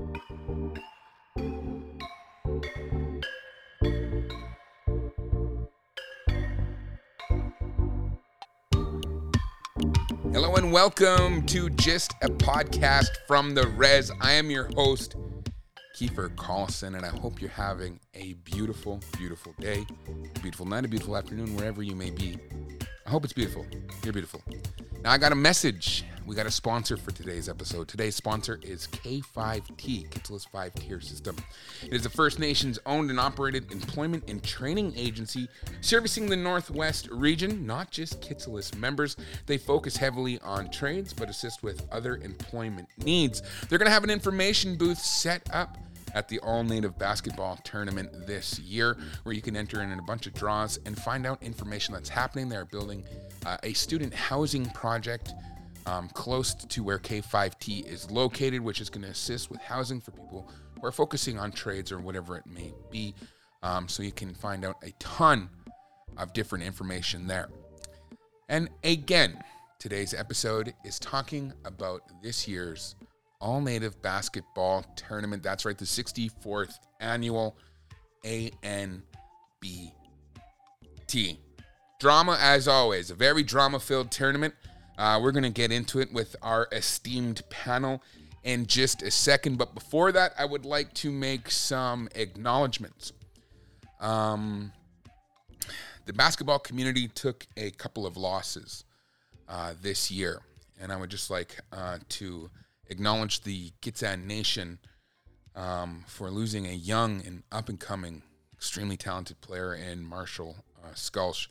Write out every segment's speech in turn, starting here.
Hello and welcome to Just a Podcast from the Res. I am your host, Kiefer Collison, and I hope you're having a beautiful, beautiful day, a beautiful night, a beautiful afternoon, wherever you may be. I hope it's beautiful. You're beautiful. Now, I got a message. We got a sponsor for today's episode. Today's sponsor is K5T, Kittilas 5-Tier System. It is a First Nations owned and operated employment and training agency servicing the Northwest region, not just Kittilas members. They focus heavily on trades, but assist with other employment needs. They're going to have an information booth set up at the All-Native Basketball Tournament this year, where you can enter in a bunch of draws and find out information that's happening. They're building a student housing project close to where K5T is located, which is going to assist with housing for people who are focusing on trades or whatever it may be. So you can find out a ton of different information there. And again, today's episode is talking about this year's All-Native Basketball Tournament. That's right, the 64th annual ANBT. Drama, as always, a very drama-filled tournament. We're going to get into it with our esteemed panel in just a second. But before that, I would like to make some acknowledgements. The basketball community took a couple of losses this year. And I would just like to acknowledge the Gitxsan Nation for losing a young and up-and-coming, extremely talented player in Marshall Skulsh.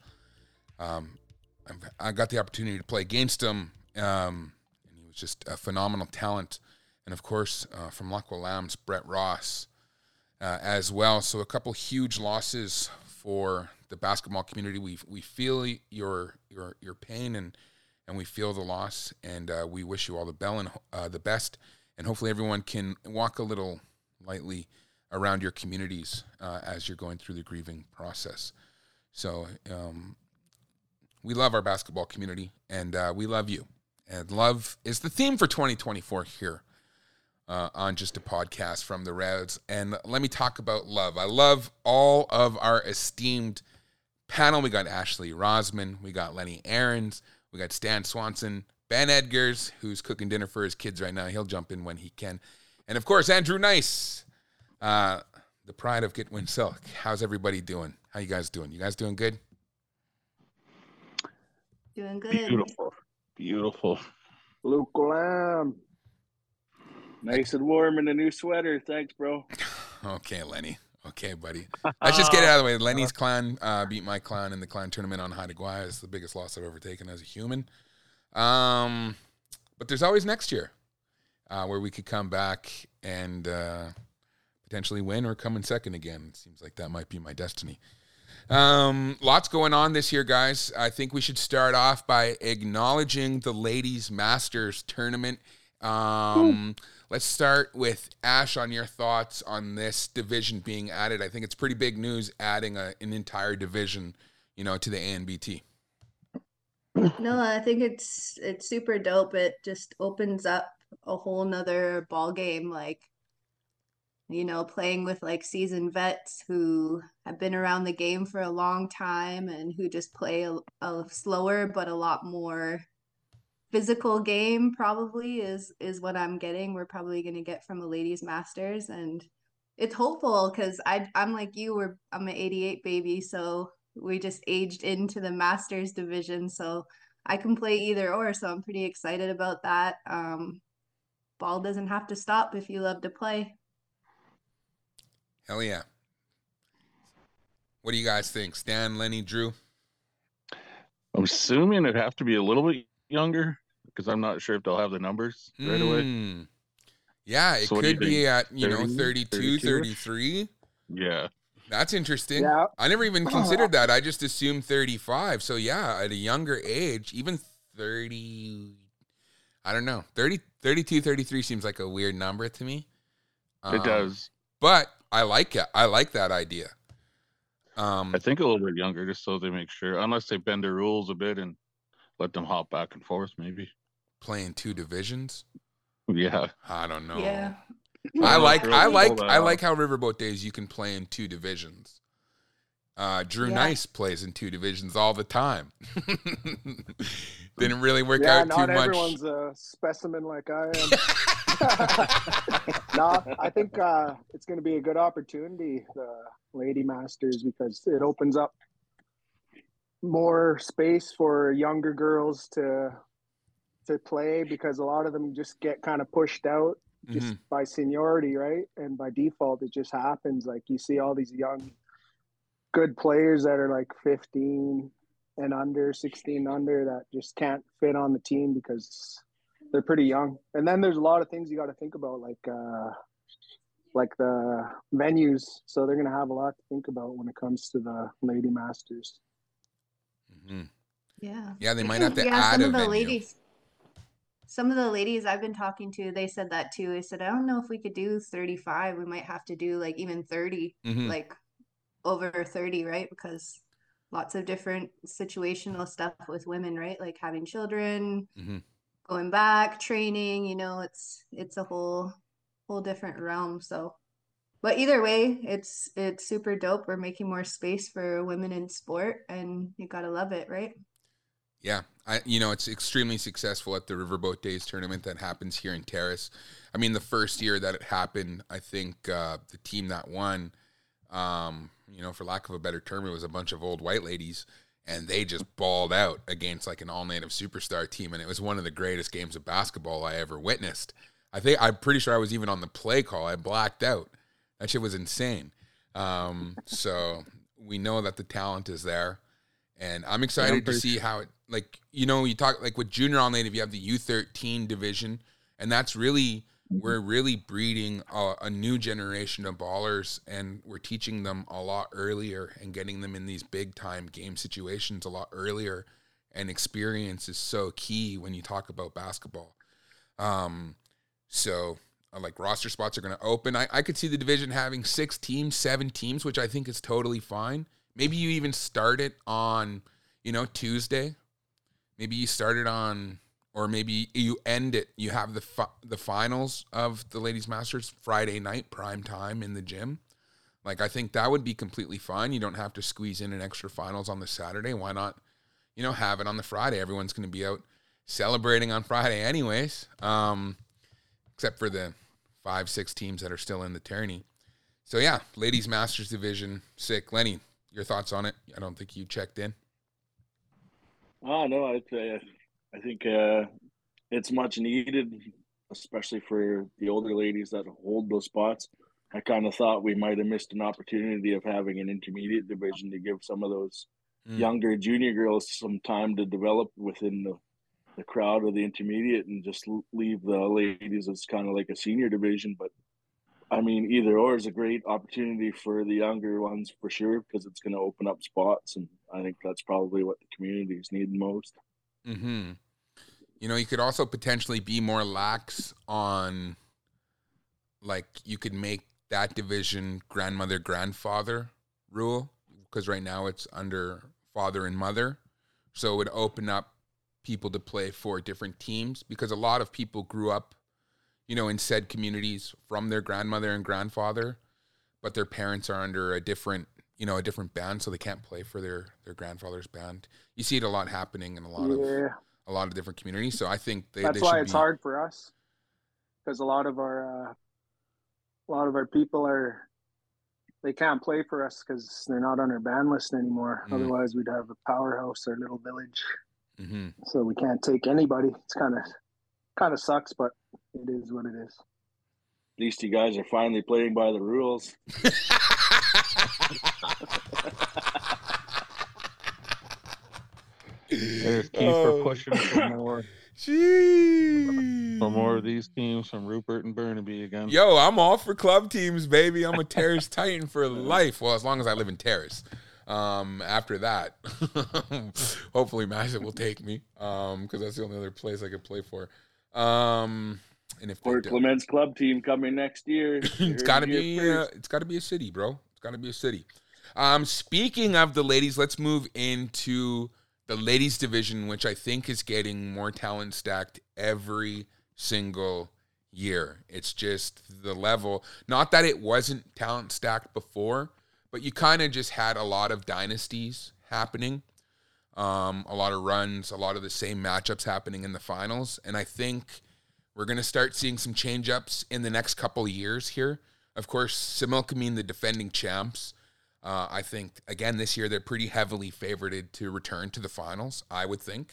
I got the opportunity to play against him, and he was just a phenomenal talent. And, of course, from Lachlan Lambs, Brett Ross as well. So a couple huge losses for the basketball community. We feel your pain and we feel the loss, and we wish you all the best, and hopefully everyone can walk a little lightly around your communities as you're going through the grieving process. So we love our basketball community, and we love you. And love is the theme for 2024 here on Just a Podcast from the Reds. And let me talk about love. I love all of our esteemed panel. We got Ashley Rosman, we got Lenny Aarons, we got Stan Swanson, Ben Edgars, who's cooking dinner for his kids right now. He'll jump in when he can. And, of course, Andrew Nice, the pride of Gitwin Silk. How's everybody doing? How you guys doing? You guys doing good? Doing good. Beautiful. Beautiful. Luke Lamb. Nice and warm in a new sweater. Thanks, bro. Okay, Lenny. Okay, buddy. Let's just get it out of the way. Lenny's clan beat my clan in the clan tournament on Haida Gwaii. It's the biggest loss I've ever taken as a human. But there's always next year where we could come back and potentially win or come in second again. It seems like that might be my destiny. Lots going on this year, guys. I think we should start off by acknowledging the Ladies Masters tournament. Let's start with Ash on your thoughts on this division being added. I think it's pretty big news adding an entire division, to the ANBT. No, I think it's super dope. It just opens up a whole nother ball game, playing with seasoned vets who have been around the game for a long time and who just play a slower but a lot more physical game probably is what I'm getting. We're probably going to get from a Ladies Masters, and it's hopeful because I'm like you. I'm an 88 baby, so we just aged into the Masters division, so I can play either or. So I'm pretty excited about that. Ball doesn't have to stop if you love to play. Hell yeah. What do you guys think? Stan, Lenny, Drew? I'm assuming it'd have to be a little bit younger because I'm not sure if they'll have the numbers right away. Yeah, it So could be at, 30, 32, 33. Yeah. That's interesting. Yeah. I never even considered that. I just assumed 35. So, yeah, at a younger age, even 30, I don't know. 32, 33 seems like a weird number to me. It does. But I like it. I like that idea. I think a little bit younger, just so they make sure, unless they bend the rules a bit and let them hop back and forth, maybe. Playing two divisions? Yeah. I don't know. Yeah. I like Really? how Riverboat Days you can play in 2 divisions. Drew Yeah. Nice plays in 2 divisions all the time. Didn't really work Yeah, out too not much. everyone's a specimen like I am. No, I think it's going to be a good opportunity, the Lady Masters, because it opens up more space for younger girls to play, because a lot of them just get kind of pushed out just by seniority, right? And by default, it just happens. Like you see all these young, good players that are like 15 and under, 16 under, that just can't fit on the team because they're pretty young. And then there's a lot of things you got to think about, like the venues. So they're going to have a lot to think about when it comes to the Lady Masters. Mm-hmm. Yeah. Yeah, they might have to Yeah, add some a of the venue. ladies. Some of the ladies I've been talking to, they said that too. They said, I don't know if we could do 35. We might have to do like even 30, like over 30, right? Because lots of different situational stuff with women, right? Like having children, going back, training, you know, it's a whole different realm. So, but either way, it's super dope. We're making more space for women in sport, and you gotta love it, right? Yeah, it's extremely successful at the Riverboat Days tournament that happens here in Terrace. I mean, the first year that it happened, I think the team that won, for lack of a better term, it was a bunch of old white ladies, and they just balled out against like an all-native superstar team, and it was one of the greatest games of basketball I ever witnessed. I'm pretty sure I was even on the play call. I blacked out. That shit was insane. So we know that the talent is there. And I'm excited to see how it, you talk like with junior all-native, you have the U13 division, and that's really, we're really breeding a new generation of ballers, and we're teaching them a lot earlier and getting them in these big-time game situations a lot earlier, and experience is so key when you talk about basketball. So roster spots are going to open. I could see the division having 6 teams, 7 teams, which I think is totally fine. Maybe you even start it on, Tuesday. Maybe you start it on, or maybe you end it. You have the finals of the Ladies Masters Friday night, prime time in the gym. I think that would be completely fine. You don't have to squeeze in an extra finals on the Saturday. Why not, have it on the Friday? Everyone's going to be out celebrating on Friday anyways, except for the 5-6 teams that are still in the tourney. So yeah, Ladies Masters division, sick. Lenny, your thoughts on it? I don't think you checked in. Oh, no, I think it's much needed, especially for the older ladies that hold those spots. I kind of thought we might have missed an opportunity of having an intermediate division to give some of those younger junior girls some time to develop within the crowd of the intermediate, and just leave the ladies as kind of like a senior division. But I mean, either or is a great opportunity for the younger ones for sure, because it's going to open up spots, and I think that's probably what the communities need most. Mm-hmm. You could also potentially be more lax on, you could make that division grandmother, grandfather rule, because right now it's under father and mother. So it would open up people to play for different teams, because a lot of people grew up in said communities from their grandmother and grandfather, but their parents are under a different band, so they can't play for their grandfather's band. You see it a lot happening in a lot of different communities. So I think that's why it's hard for us, because a lot of our people they can't play for us because they're not on our band list anymore. Otherwise, we'd have a powerhouse or little village. So we can't take anybody. It's kind of sucks, but it is what it is. At least you guys are finally playing by the rules. There's Kiefer pushing for more of these teams from Rupert and Burnaby again. Yo, I'm all for club teams, baby. I'm a Terrace Titan for life. Well, as long as I live in Terrace. After that, hopefully Massive will take me, because that's the only other place I could play for. And if Port Clements club team coming next year, it's got to be a city, bro. It's got to be a city. Speaking of the ladies, let's move into the ladies division, which I think is getting more talent stacked every single year. It's just the level. Not that it wasn't talent stacked before, but you kind of just had a lot of dynasties happening. A lot of runs, a lot of the same matchups happening in the finals. And I think we're going to start seeing some change-ups in the next couple of years here. Of course, Similkameen, the defending champs, I think, again, this year they're pretty heavily favored to return to the finals, I would think.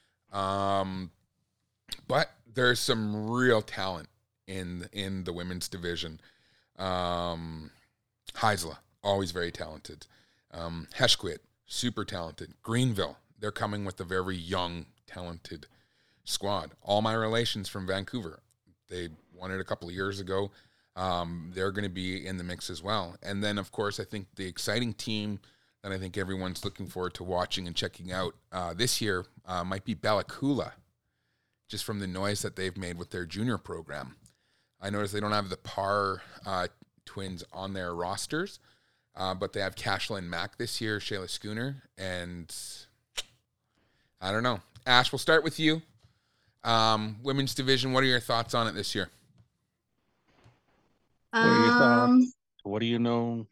But there's some real talent in the women's division. Heisla, always very talented. Heshquit, super talented. Greenville, they're coming with a very young, talented squad. All my relations from Vancouver, they won it a couple of years ago. They're going to be in the mix as well. And then, of course, I think the exciting team that I think everyone's looking forward to watching and checking out this year might be Bella Coola, just from the noise that they've made with their junior program. I noticed they don't have the Parr twins on their rosters, but they have Cashlyn Mack this year, Shayla Schooner, and I don't know. Ash, we'll start with you. Women's division, what are your thoughts on it this year? What are your thoughts? What do you know?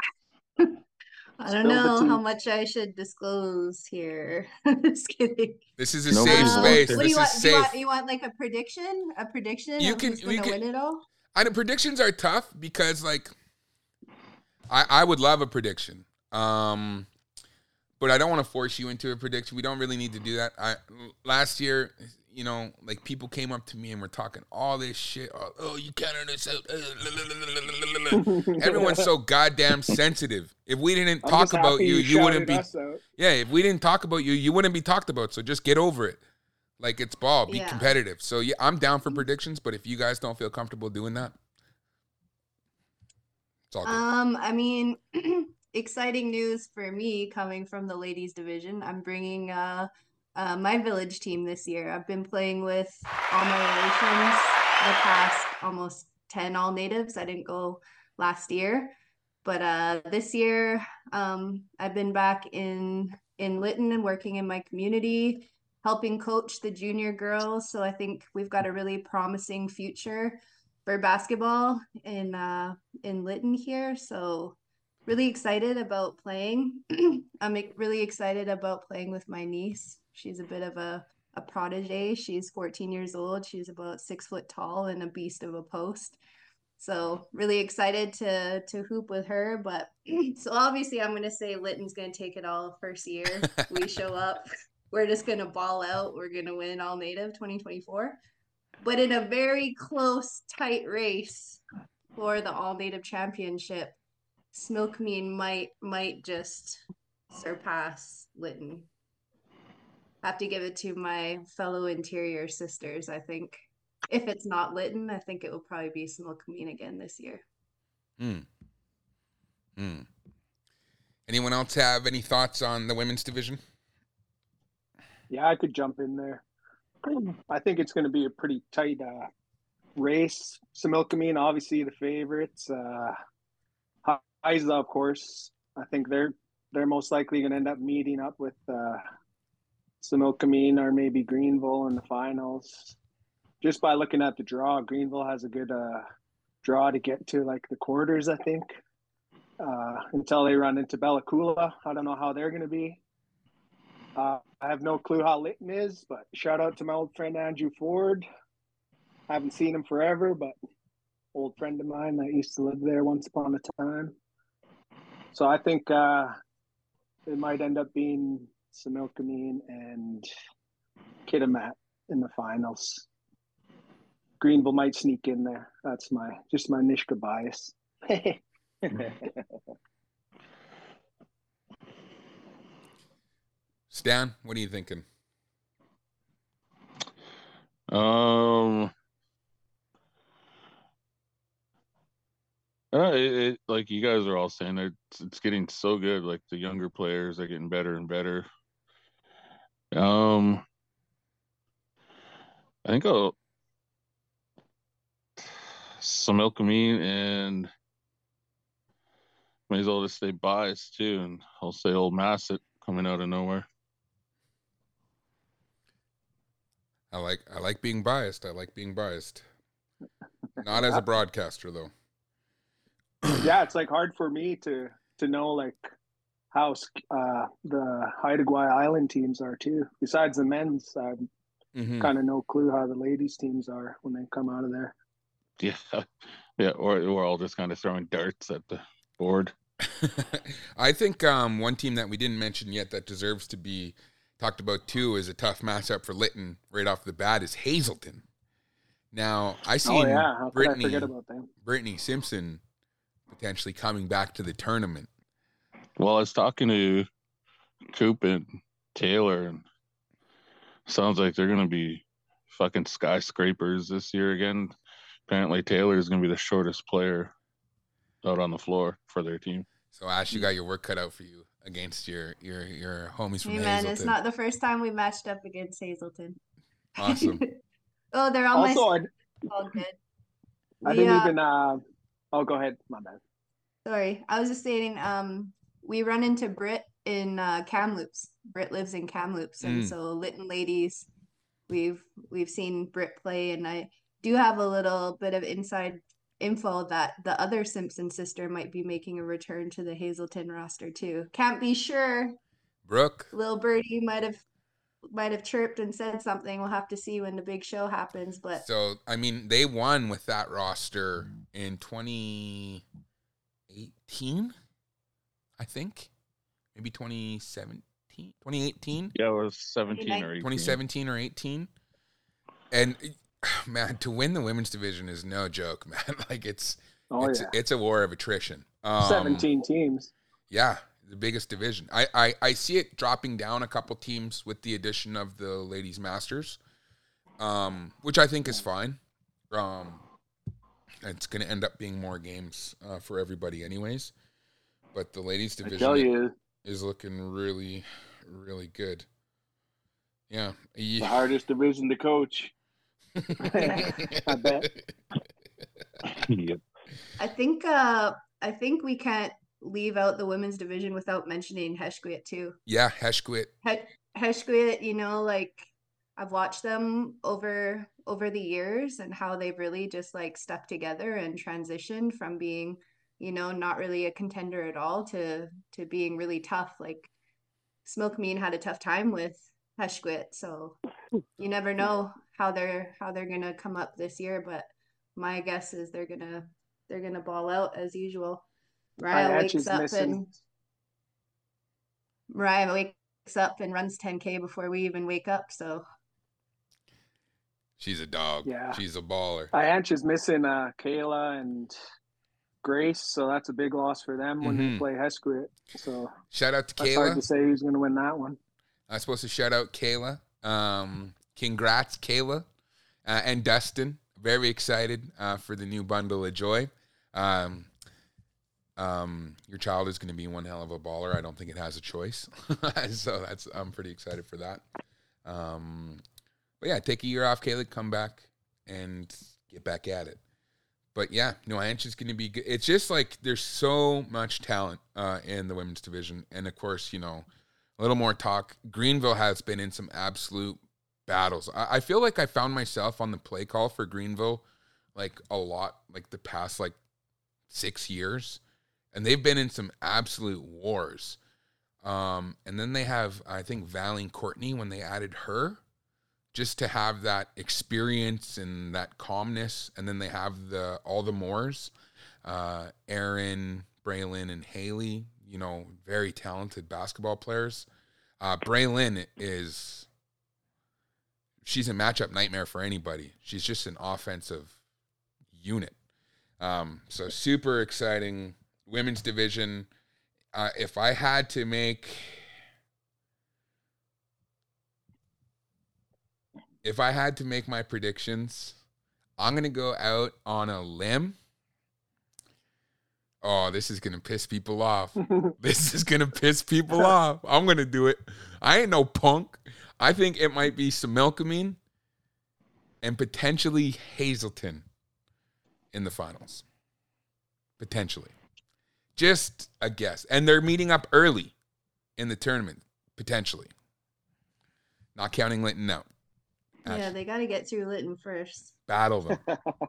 I don't know how much I should disclose here. Just kidding. This is a safe space. What do you want? Safe. You want like a prediction? A prediction? You of can. Who's gonna win it all? I know predictions are tough because, like, I would love a prediction, but I don't want to force you into a prediction. We don't really need to do that. Last year, you know, like, people came up to me and were talking all this shit. Oh, you counted us out. Everyone's so goddamn sensitive. If we didn't talk about you, you wouldn't be. Yeah, if we didn't talk about you, you wouldn't be talked about. So just get over it. Like, it's ball. Be competitive. So yeah, I'm down for predictions, but if you guys don't feel comfortable doing that, it's all good. I mean, exciting news for me coming from the ladies division. I'm bringing my village team this year. I've been playing with all my relations the past almost 10 all natives. I didn't go last year, but this year I've been back in Lytton and working in my community, helping coach the junior girls. So I think we've got a really promising future for basketball in Lytton here. So really excited about playing. I'm really excited about playing with my niece. She's a bit of a protege. She's 14 years old. She's about 6 foot tall and a beast of a post. So really excited to hoop with her. But so obviously I'm going to say Lytton's going to take it all first year. We show up. We're just going to ball out. We're going to win all native 2024. But in a very close, tight race for the all native championship, Similkameen might just surpass Lytton. Have to give it to my fellow interior sisters, I think. If it's not Lytton, I think it will probably be Similkameen again this year. Anyone else have any thoughts on the women's division? Yeah, I could jump in there. I think it's going to be a pretty tight race. Similkameen, obviously the favorites. Heisla, of course. I think they're most likely going to end up meeting up with Similkameen or maybe Greenville in the finals. Just by looking at the draw, Greenville has a good draw to get to like the quarters, I think, until they run into Bella Coola. I don't know how they're going to be. I have no clue how Lytton is, but shout out to my old friend Andrew Ford. I haven't seen him forever, but old friend of mine that used to live there once upon a time. So I think it might end up being Similkameen and Kitimat in the finals. Greenville might sneak in there. That's my Nishka bias. Stan, what are you thinking? Like you guys are all saying, it's getting so good. Like the younger players are getting better and better. I think Similkameen, and may as well just stay biased too, and I'll say Old Masset coming out of nowhere. I like being biased. Not as a broadcaster, though. Yeah, it's like hard for me to know like how the Haida Gwaii Island teams are too. Besides the men's, I kind of no clue how the ladies teams are when they come out of there. Yeah, yeah, or we're all just kind of throwing darts at the board. I think one team that we didn't mention yet that deserves to be talked about too is a tough matchup for Lytton right off the bat is Hazelton. Now I see how could I forget about them? Brittany Simpson potentially coming back to the tournament. Well, I was talking to Coop and Taylor, and sounds like they're going to be fucking skyscrapers this year again. Apparently, Taylor is going to be the shortest player out on the floor for their team. So, Ash, you got your work cut out for you against your homies from Hey, Hazelton. man, it's not the first time we matched up against Hazelton. Awesome. Oh, they're on Also, all good. I didn't even. Oh, go ahead. My bad. Sorry, I was just saying. We run into Britt in Kamloops. Britt lives in Kamloops, and so Lytton ladies, we've seen Britt play, and I do have a little bit of inside info that the other Simpson sister might be making a return to the Hazelton roster too. Can't be sure. Brooke, Lil Birdie might have chirped and said something. We'll have to see when the big show happens. But so I mean, they won with that roster in 2018, I think, maybe 2018. Yeah, it was 17 or 18. 2017 or 18. And man, to win the women's division is no joke, man. Like it's a war of attrition. 17 teams. Yeah, the biggest division. I see it dropping down a couple teams with the addition of the ladies masters, which I think is fine. It's going to end up being more games for everybody anyways. But the ladies division is looking really, really good. Yeah. The hardest division to coach. I bet. Yep. I think we can't leave out the women's division without mentioning Heshquit too. Yeah, Heshquit. Heshquit, like I've watched them over the years and how they've really just like stuck together and transitioned from being, not really a contender at all to being really tough. Like Smoke Mean had a tough time with Heshquit, so you never know how they're gonna come up this year, but my guess is they're gonna ball out as usual. Mariah wakes up and runs 10K before we even wake up, so she's a dog. Yeah, she's a baller. Ianch is missing Kayla and Grace, so that's a big loss for them when they play Heshquit. So shout out to Kayla. It's hard to say who's going to win that one. I'm supposed to shout out Kayla. Congrats, Kayla and Dustin. Very excited for the new bundle of joy. Your child is going to be one hell of a baller. I don't think it has a choice. So I'm pretty excited for that. But yeah, take a year off, Kayla, come back and get back at it. But yeah, Anch is going to be good. It's just like there's so much talent in the women's division. And of course, a little more talk. Greenville has been in some absolute battles. I feel like I found myself on the play call for Greenville like a lot, like the past like 6 years. And they've been in some absolute wars. And then they have, I think, Valley and Courtney when they added her, just to have that experience and that calmness. And then they have all the Moors, Aaron, Braylon, and Haley, very talented basketball players. Braylon she's a matchup nightmare for anybody. She's just an offensive unit. So super exciting women's division. If I had to make my predictions, I'm going to go out on a limb. Oh, this is going to piss people off. I'm going to do it. I ain't no punk. I think it might be Similkameen and potentially Hazelton in the finals. Potentially. Just a guess. And they're meeting up early in the tournament, potentially. Not counting Lytton out. Yeah, they got to get through Lytton first. Battle them.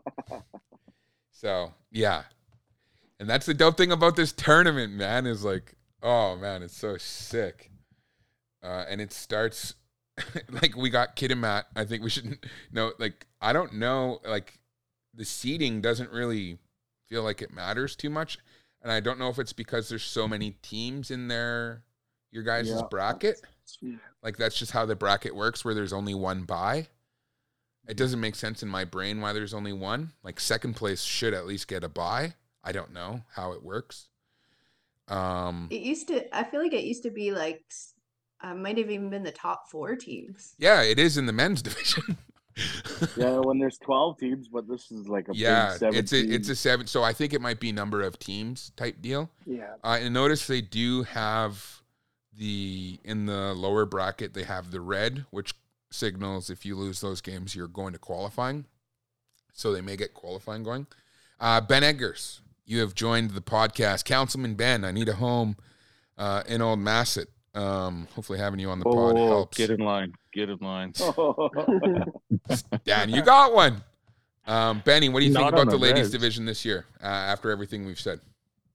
So, yeah. And that's the dope thing about this tournament, man, is like, oh, man, it's so sick. And it starts, like, we got Kid and Matt. I think we should know, like, I don't know, like, the seeding doesn't really feel like it matters too much. And I don't know if it's because there's so many teams in your guys' bracket. Yeah. Like, that's just how the bracket works, where there's only one bye. It doesn't make sense in my brain why there's only one. Like, second place should at least get a bye. I don't know how it works. I feel like it used to be like, might have even been the top 4 teams. Yeah, it is in the men's division. Yeah, when there's 12 teams, but this is like a big 7 it's a 7. So I think it might be number of teams type deal. Yeah. And notice they do have in the lower bracket, they have the red, which signals if you lose those games, you're going to qualifying. So they may get qualifying going. Ben Eggers, you have joined the podcast. Councilman Ben, I need a home in Old Masset. Hopefully having you on the pod helps. Get in line. Dan, you got one. Benny, what do you think Not about on the the ladies Reds. division this year after everything we've said?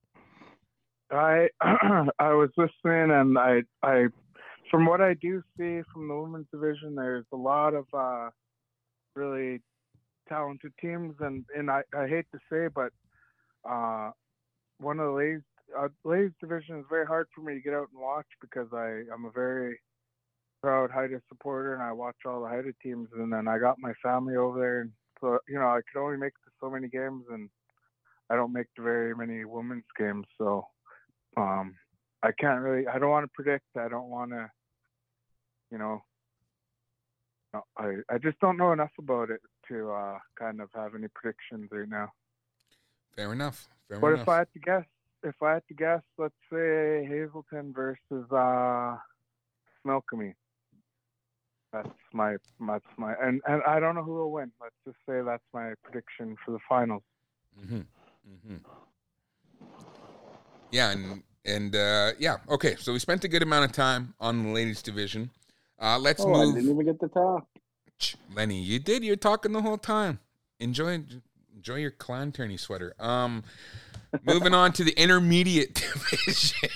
I was listening, and I from what I do see from the women's division, there's a lot of really talented teams, and I hate to say, but one of the ladies division is very hard for me to get out and watch because I'm a very proud Haida supporter, and I watch all the Haida teams, and then I got my family over there, and so I could only make it to so many games, and I don't make to very many women's games, so I can't really. I don't want to predict. I don't want to. I just don't know enough about it to kind of have any predictions right now. Fair enough. But if I had to guess, let's say Hazelton versus Smelkamy. That's my and I don't know who will win. Let's just say that's my prediction for the finals. Mm-hmm. Mm-hmm. Yeah, and yeah. Okay, so we spent a good amount of time on the ladies division. Let's move. I didn't even get to talk. Lenny, you did. You're talking the whole time. Enjoy your clown tourney sweater. Moving on to the intermediate division,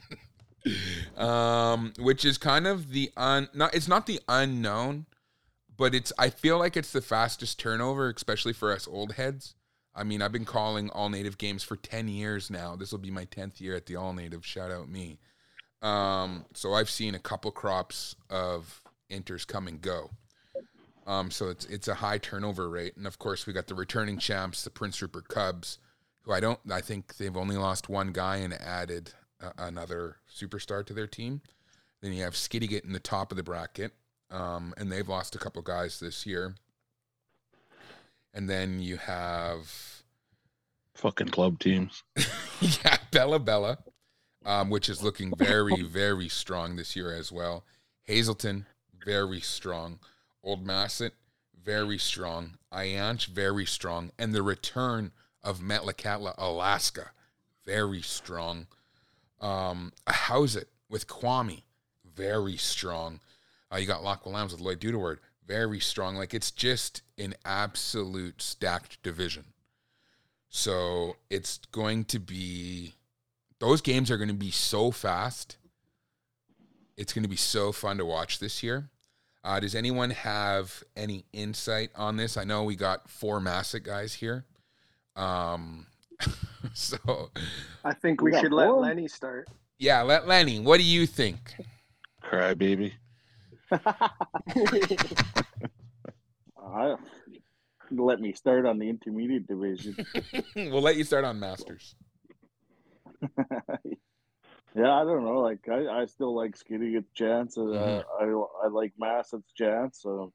which is kind of it's not the unknown, but I feel like it's the fastest turnover, especially for us old heads. I mean, I've been calling All Native games for 10 years now. This will be my 10th year at the All Native. Shout out me. So I've seen a couple crops of inters come and go. So it's a high turnover rate. And of course we got the returning champs, the Prince Rupert Cubs, who I think they've only lost one guy and added another superstar to their team. Then you have Skidegate in the top of the bracket. And they've lost a couple guys this year. And then you have fucking club teams. Yeah, Bella, which is looking very, very strong this year as well. Hazelton, very strong. Old Masset, very strong. Ianch, very strong. And the return of Metlakatla, Alaska, very strong. Howsit with Kwame, very strong. You got Loch Lambs with Lloyd Dudeward, very strong. Like, it's just an absolute stacked division. So it's going to be, those games are going to be so fast. It's going to be so fun to watch this year. Does anyone have any insight on this? I know we got 4 Masset guys here. So I think we should let Lenny start. Yeah, let Lenny. What do you think? Cry baby. Let me start on the intermediate division. We'll let you start on Masters. Yeah, I don't know. Like, I still like Skidegate's chance. I like Masset's chance. So,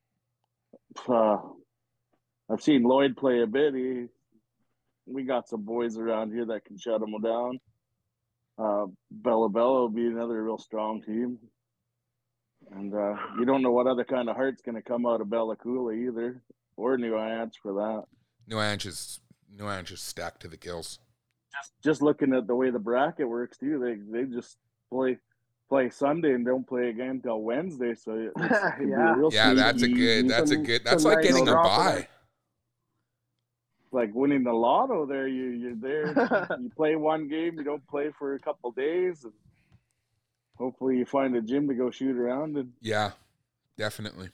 I've seen Lloyd play a bit. We got some boys around here that can shut him down. Bella will be another real strong team. And you don't know what other kind of heart's going to come out of Bella Coola either, or New Ange for that. New Ange is stacked to the gills. Just looking at the way the bracket works too, they just play play Sunday and don't play again until Wednesday. So it could be a Yeah. real Yeah, that's sneaky- that's like nice getting a drop bye. there. like winning the lotto. There, you're there. You play one game, you don't play for a couple days, and hopefully you find a gym to go shoot around. And Yeah, definitely.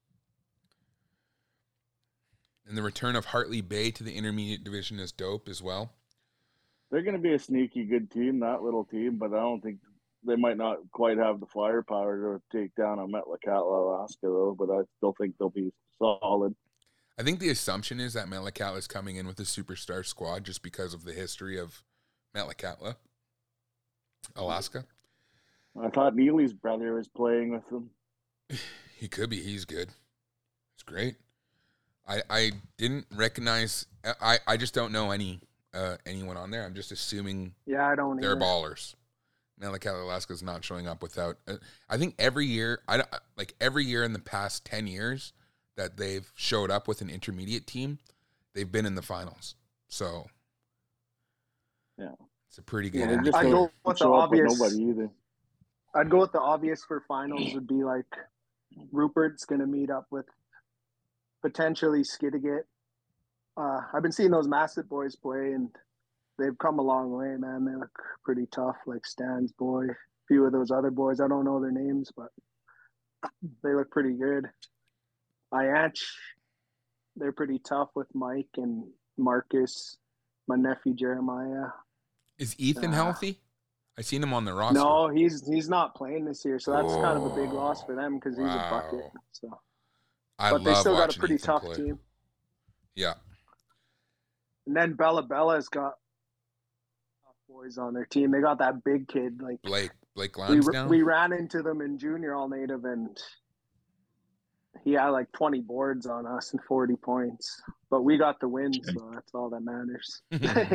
And the return of Hartley Bay to the intermediate division is dope as well. they're going to be a sneaky good team, that little team, but I don't think they might not quite have the firepower to take down a Metlakatla, Alaska, though. But I still think they'll be solid. I think the assumption is that Metlakatla is coming in with a superstar squad just because of the history of Metlakatla, Alaska. I thought Neely's brother was playing with them. He could be. He's good. It's great. I didn't recognize. I just don't know anyone on there. I'm just assuming Yeah, I don't they're either. ballers. Metlakatla, Alaska is not showing up without. I think every year, every year in the past 10 years that they've showed up with an intermediate team, they've been in the finals. So, Yeah. it's a pretty good. Yeah, they indicator. just I go don't with the show up with obvious. nobody either. I'd go with the obvious for finals would be like Rupert's going to meet up with potentially Skidegate. I've been seeing those Massett boys play, and they've come a long way, man. They look pretty tough, like Stan's boy. A few of those other boys, I don't know their names, but they look pretty good. Ianch, they're pretty tough with Mike and Marcus, my nephew Jeremiah. Is Ethan healthy? I seen him on the roster. No, he's not playing this year, so that's kind of a big loss for them because he's a Wow. bucket. So, I but they love still got a watching pretty Ethan tough play. team. Yeah. And then Bella's got tough boys on their team. They got that big kid. Like Blake Lansdowne. we ran into them in junior all native, and he had like 20 boards on us and 40 points. But we got the win, so that's all that matters.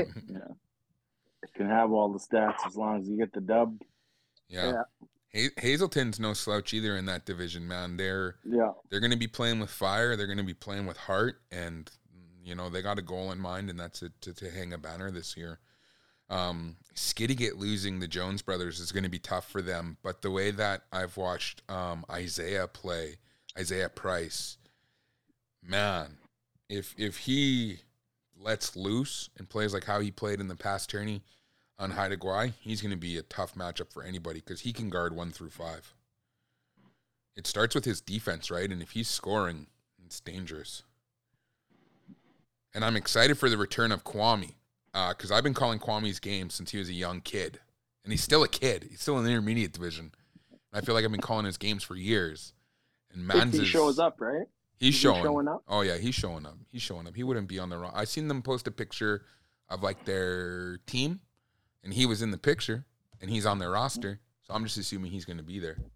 Can have all the stats as long as you get the dub. Yeah. Hazelton's no slouch either in that division, man. They're going to be playing with fire. They're going to be playing with heart, and they got a goal in mind, and that's to hang a banner this year. Skidegate losing the Jones brothers is going to be tough for them, but the way that I've watched Isaiah Price, man, if he lets loose and plays like how he played in the past tourney on Haida Gwaii, he's going to be a tough matchup for anybody because he can guard 1 through 5. It starts with his defense, right? And if he's scoring, it's dangerous. And I'm excited for the return of Kwame because I've been calling Kwame's games since he was a young kid. And he's still a kid. He's still in the intermediate division. And I feel like I've been calling his games for years. And If he shows up, right? He's showing up? Oh, yeah, he's showing up. He wouldn't be on the wrong. I seen them post a picture of, like, their team, and he was in the picture, and he's on their roster. So I'm just assuming he's going to be there.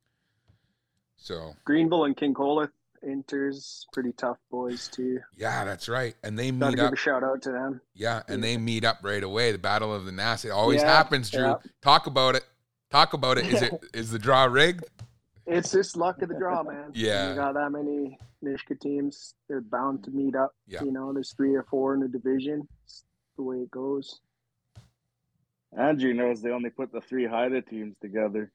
So Greenville and King Colith enters, pretty tough boys, too. yeah, that's right. And they Gotta meet give up. a shout out to them. Yeah, and they meet up right away. The Battle of the Nass. It always Yeah, happens, Drew. yeah. Talk about it. Is the draw rigged? It's just luck of the draw, man. Yeah. When you got that many Nishka teams, they're bound to meet up. Yeah. There's 3 or 4 in the division. It's the way it goes. Andrew knows they only put the 3 Haida teams together.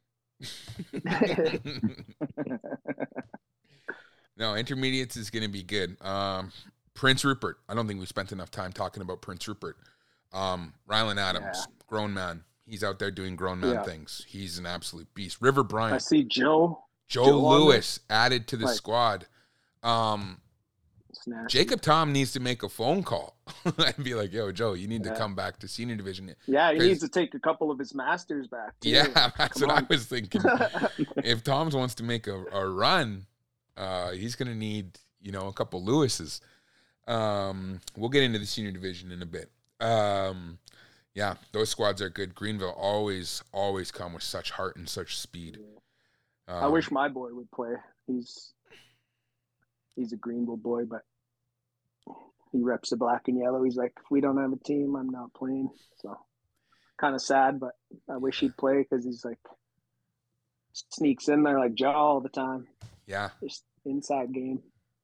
No, intermediates is going to be good. Prince Rupert. I don't think we spent enough time talking about Prince Rupert. Rylan Adams, grown man. He's out there doing grown man things. He's an absolute beast. River I Bryant. see Joe Lewis added to the Like- squad. It's nasty. Jacob Tom needs to make a phone call and be like, yo, Joe, you need to come back to senior division. Yeah, he 'Cause- needs to take a couple of his masters back, too. Yeah, that's Come what on. I was thinking. If Tom's wants to make a run, he's going to need, a couple Lewises. We'll get into the senior division in a bit. Yeah, those squads are good. Greenville always come with such heart and such speed. I wish my boy would play. He's a Greenville boy, but he reps the black and yellow. He's like, if we don't have a team, I'm not playing. So kind of sad, but I wish he'd play because he's like sneaks in there like Joe all the time. Yeah. Just inside game.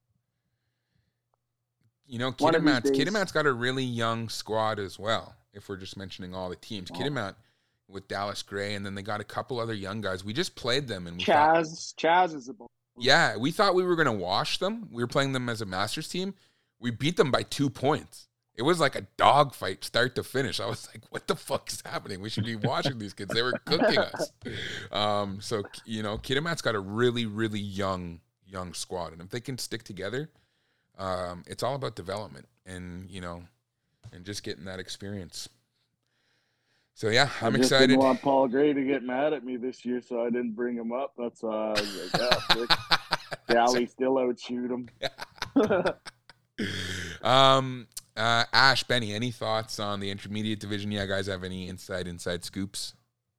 One of these days. Kitimat's got a really young squad as well, if we're just mentioning all the teams. Kitimat with Dallas Gray, and then they got a couple other young guys. We just played them, and Chaz is a ball. Yeah, we thought we were going to wash them. We were playing them as a Masters team. We beat them by 2 points. It was like a dogfight start to finish. I was like, what the fuck is happening? We should be watching these kids. They were cooking us. So, Kitimat's got a really, really young squad. And if they can stick together, it's all about development and just getting that experience. So, yeah, I'm excited. I didn't want Paul Gray to get mad at me this year, so I didn't bring him up. That's why I was like, Gally still outshoot him. Ash, Benny, any thoughts on the intermediate division? Yeah, guys, have any inside scoops?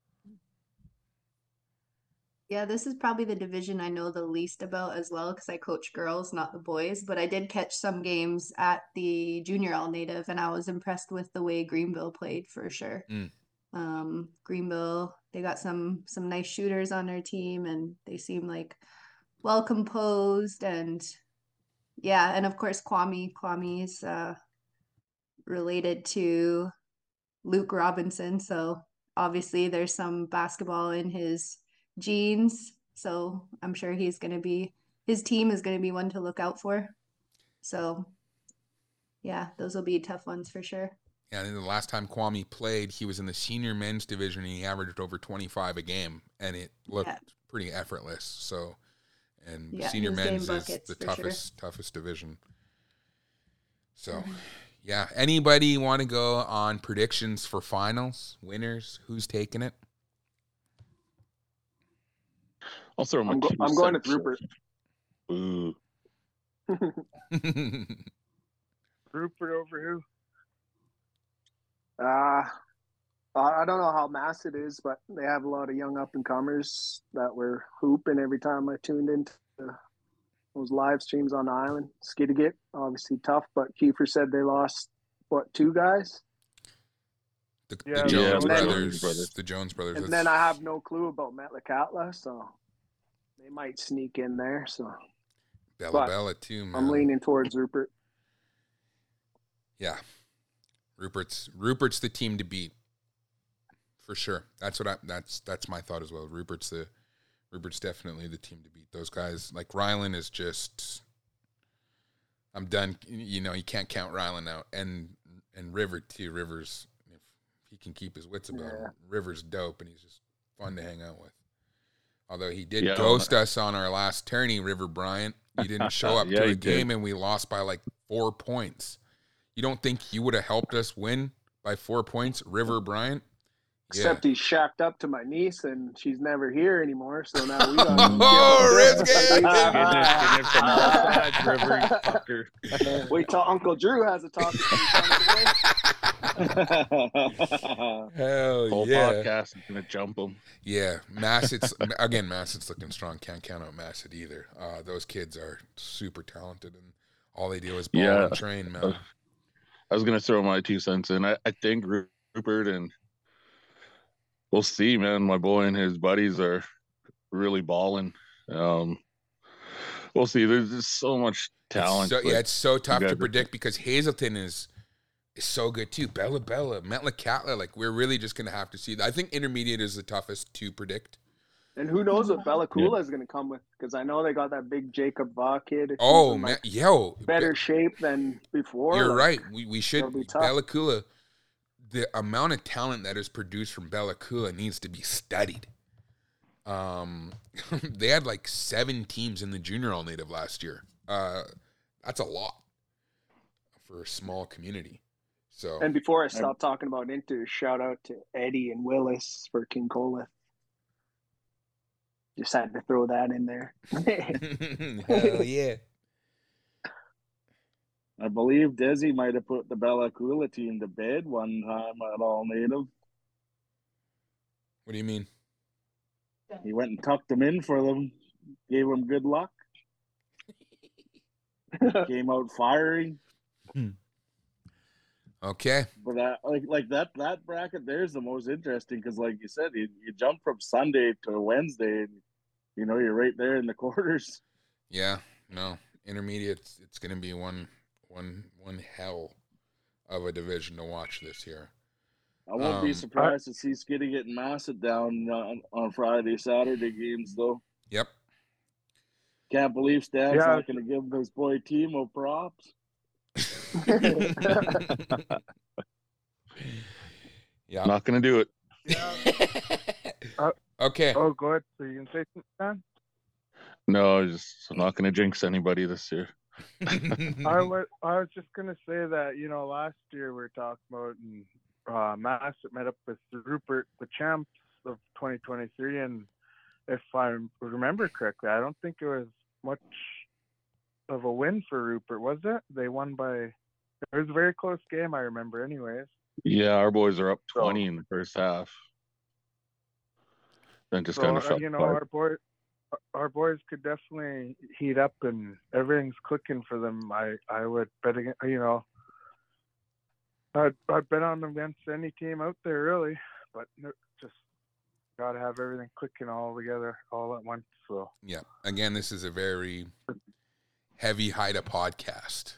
Yeah, this is probably the division I know the least about as well because I coach girls, not the boys. But I did catch some games at the Junior All Native, and I was impressed with the way Greenville played for sure. Greenville, they got some nice shooters on their team, and they seem like well composed. And yeah, and of course Kwame's related to Luke Robinson, so obviously there's some basketball in his genes, so I'm sure his team is going to be one to look out for. So yeah, those will be tough ones for sure. Yeah, I think the last time Kwame played, he was in the senior men's division and he averaged over 25 a game, and it looked pretty effortless. So, and senior men's is the toughest division. So, yeah. Anybody want to go on predictions for finals, winners? Who's taking it? I'll throw my I'm going with Rupert. Ooh. Rupert over who? I don't know how Mass it is, but they have a lot of young up-and-comers that were hooping every time I tuned into those live streams on the island. Skidegate, obviously tough, but Kiefer said they lost, 2 guys? The Jones brothers. The Jones brothers. And then I have no clue about Metlakatla, so they might sneak in there. So Bella too, man. I'm leaning towards Rupert. Yeah. Rupert's the team to beat. For sure. That's my thought as well. Rupert's definitely the team to beat. Those guys, like Ryland is just, I'm done. You can't count Ryland out. And River too. River's, if he can keep his wits about him, River's dope and he's just fun to hang out with. Although he did ghost us on our last tourney, River Bryant. He didn't show up to a game and we lost by like 4 points. You don't think he would have helped us win by 4 points, River Bryant? Except he's shacked up to my niece and she's never here anymore. So now we got Wait till Uncle Drew has a talk. Hell Whole podcast is gonna jump him. Yeah, Massett's looking strong. Can't count out Massett either. Those kids are super talented and all they do is ball and train, man. I was gonna throw my 2 cents in. I think Rupert, and we'll see, man. My boy and his buddies are really balling. We'll see. There's just so much talent. It's so tough to predict because Hazelton is so good too. Bella, Metlakatla. Like we're really just gonna have to see. I think intermediate is the toughest to predict. And who knows what Bella Kula is going to come with? Because I know they got that big Jacob Va kid. Oh, man. Better shape than before. You're right. We should. Bella Kula, the amount of talent that is produced from Bella Kula needs to be studied. They had like 7 teams in the Junior All Native last year. That's a lot for a small community. So. And before I stop talking about Inter, shout out to Eddie and Willis for King Colith. Just had to throw that in there. Hell yeah. I believe Desi might have put the Bella Kula team to bed one time at All Native. What do you mean? He went and tucked them in for them, gave them good luck. Came out firing. Okay. But that bracket there is the most interesting because, like you said, you jump from Sunday to Wednesday, and you're right there in the quarters. Yeah, no, intermediate. It's going to be one hell of a division to watch this year. I won't be surprised to see Skiddy getting Massett down on Friday, Saturday games, though. Yep. Can't believe Stan's not going to give his boy Timo props. Yeah. Not going to do it. Yeah. Okay. Oh, go ahead. So you can say something, Stan? No, I'm not going to jinx anybody this year. I was just gonna say that last year we were talking about and Massett met up with Rupert, the champs of 2023, and if I remember correctly, I don't think it was much of a win for Rupert, was it? They won by. It was a very close game, I remember. Anyways. Yeah, our boys are up 20 in the first half. Then just kind of shot. Our boys could definitely heat up, and everything's clicking for them. I would bet against, I'd bet on them against any team out there, really. But just got to have everything clicking all together, all at once. So yeah, again, this is a very heavy Haida podcast.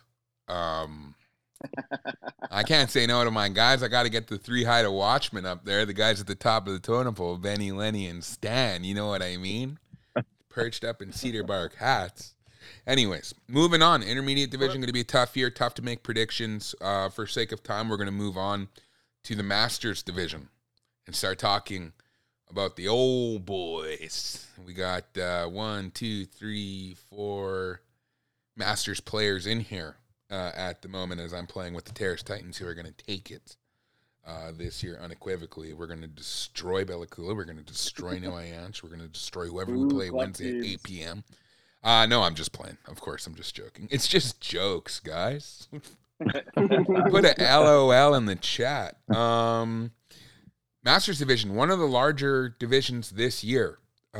I can't say no to my guys. I got to get the 3 Haida watchmen up there, the guys at the top of the totem pole, Benny, Lenny, and Stan. You know what I mean? Perched up in cedar bark hats. Anyways, moving on. Intermediate division going to be a tough year. Tough to make predictions. For sake of time, we're going to move on to the Masters division and start talking about the old boys. We got 1, 2, 3, 4 Masters players in here at the moment as I'm playing with the Terrace Titans, who are going to take it this year unequivocally. We're going to destroy Bella Coola. We're going to destroy Noyanch. We're going to destroy whoever we play Wednesday at 8 p.m. No, I'm just playing. Of course, I'm just joking. It's just jokes, guys. Put a LOL in the chat. Masters division, one of the larger divisions this year.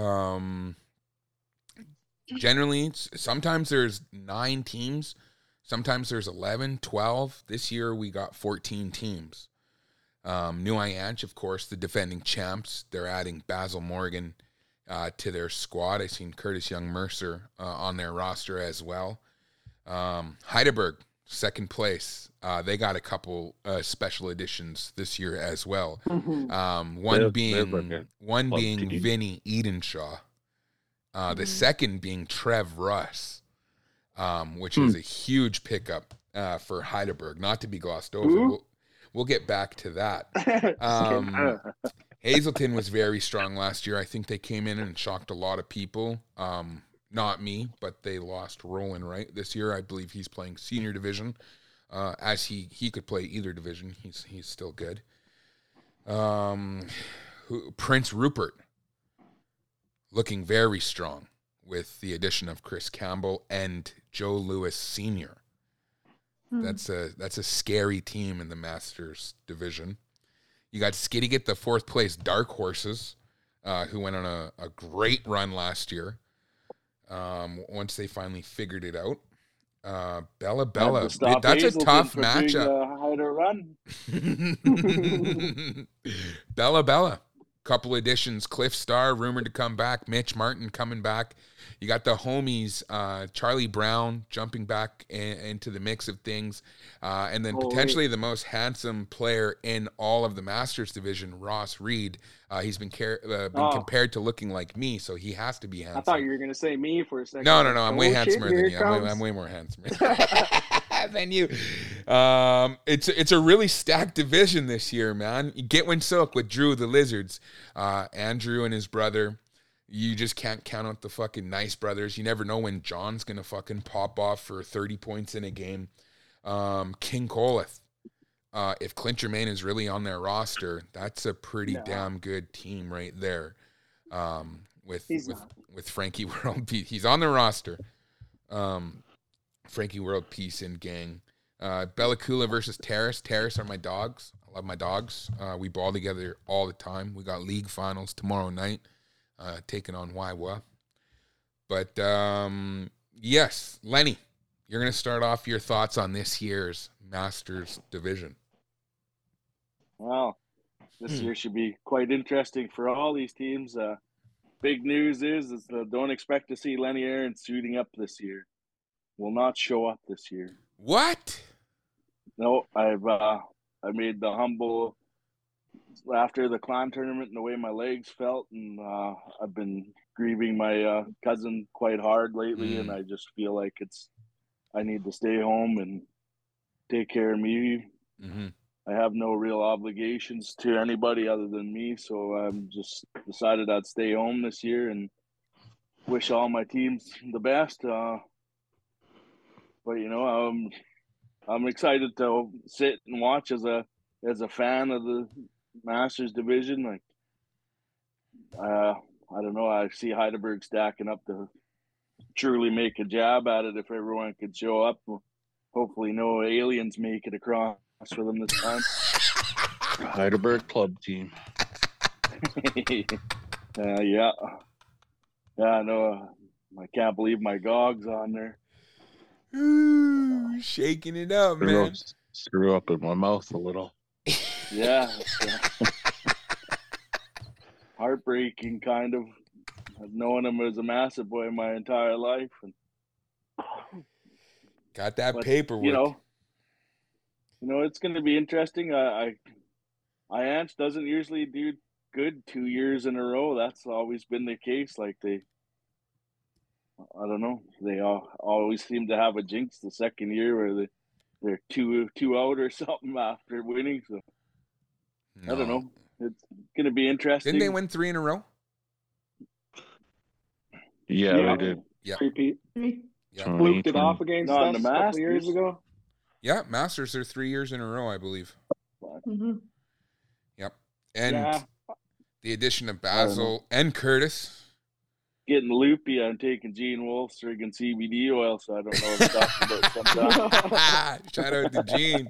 Generally, sometimes there's 9 teams. Sometimes there's 11, 12. This year we got 14 teams. Noyanch, of course, the defending champs. They're adding Basil Morgan to their squad. I've seen Curtis Young-Mercer on their roster as well. Heidelberg, second place. They got a couple special editions this year as well. One being Vinny Edenshaw. The second being Trev Russ, which is a huge pickup for Heidelberg, not to be glossed over. We'll get back to that. Hazelton was very strong last year. I think they came in and shocked a lot of people. Not me, but they lost Roland Wright this year. I believe he's playing senior division. As he could play either division. He's still good. Prince Rupert looking very strong with the addition of Chris Campbell and Joe Lewis Sr. That's a scary team in the Masters division. You got Skidegate, the 4th place Dark Horses, who went on a great run last year. Once they finally figured it out. Bella. That's a tough matchup. How to run. Bella. Couple additions. Cliff Starr, rumored to come back. Mitch Martin coming back. You got the homies, Charlie Brown jumping back into the mix of things. And then potentially the most handsome player in all of the Masters division, Ross Reed. He's been compared to looking like me, so he has to be handsome. I thought you were going to say me for a second. No. I'm way handsomer than you. I'm way more handsome than you. It's a really stacked division this year, man. Gitwin Silk with Drew the Lizards. Andrew and his brother. You just can't count out the fucking Nice brothers. You never know when John's going to fucking pop off for 30 points in a game. King Coleth. If Clint Germain is really on their roster, that's a pretty damn good team right there. With Frankie World Peace. He's on the roster. Frankie World Peace and gang. Bella Coola versus Terrace. Terrace are my dogs. I love my dogs. We ball together all the time. We got league finals tomorrow night. Taking on Waiwa. But, yes, Lenny, you're going to start off your thoughts on this year's Masters division. Well, this year should be quite interesting for all these teams. Big news is don't expect to see Lenny Aaron suiting up this year. Will not show up this year. What? No, I made the humble after the clan tournament and the way my legs felt, and I've been grieving my cousin quite hard lately, and I just feel like I need to stay home and take care of me. Mm-hmm. I have no real obligations to anybody other than me, so I'm just decided I'd stay home this year and wish all my teams the best. But I'm excited to sit and watch as a fan of the Masters division. Like, I don't know. I see Heidelberg stacking up to truly make a jab at it if everyone could show up. Hopefully, no aliens make it across for them this time. Heidelberg club team. Yeah. No, I can't believe my GOG's on there. Ooh, shaking it up, man. Screw up in my mouth a little. Yeah. Heartbreaking, kind of. I've known him as a massive boy my entire life. Got that paperwork. You know, it's going to be interesting. Iance doesn't usually do good 2 years in a row. That's always been the case. Like I don't know. They always seem to have a jinx the second year where they're two out or something after winning. So no. I don't know. It's going to be interesting. Didn't they win 3 in a row? Yeah, they did. Yeah. Repeat. Yeah. Fluked it off against us a couple years ago. Yeah, Masters are 3 years in a row, I believe. Mm-hmm. Yep. And the addition of Basil and Curtis. Getting loopy, I'm taking Gene Wolf's friggin' CBD oil, so I don't know what to talk about sometimes. Shout out to Gene.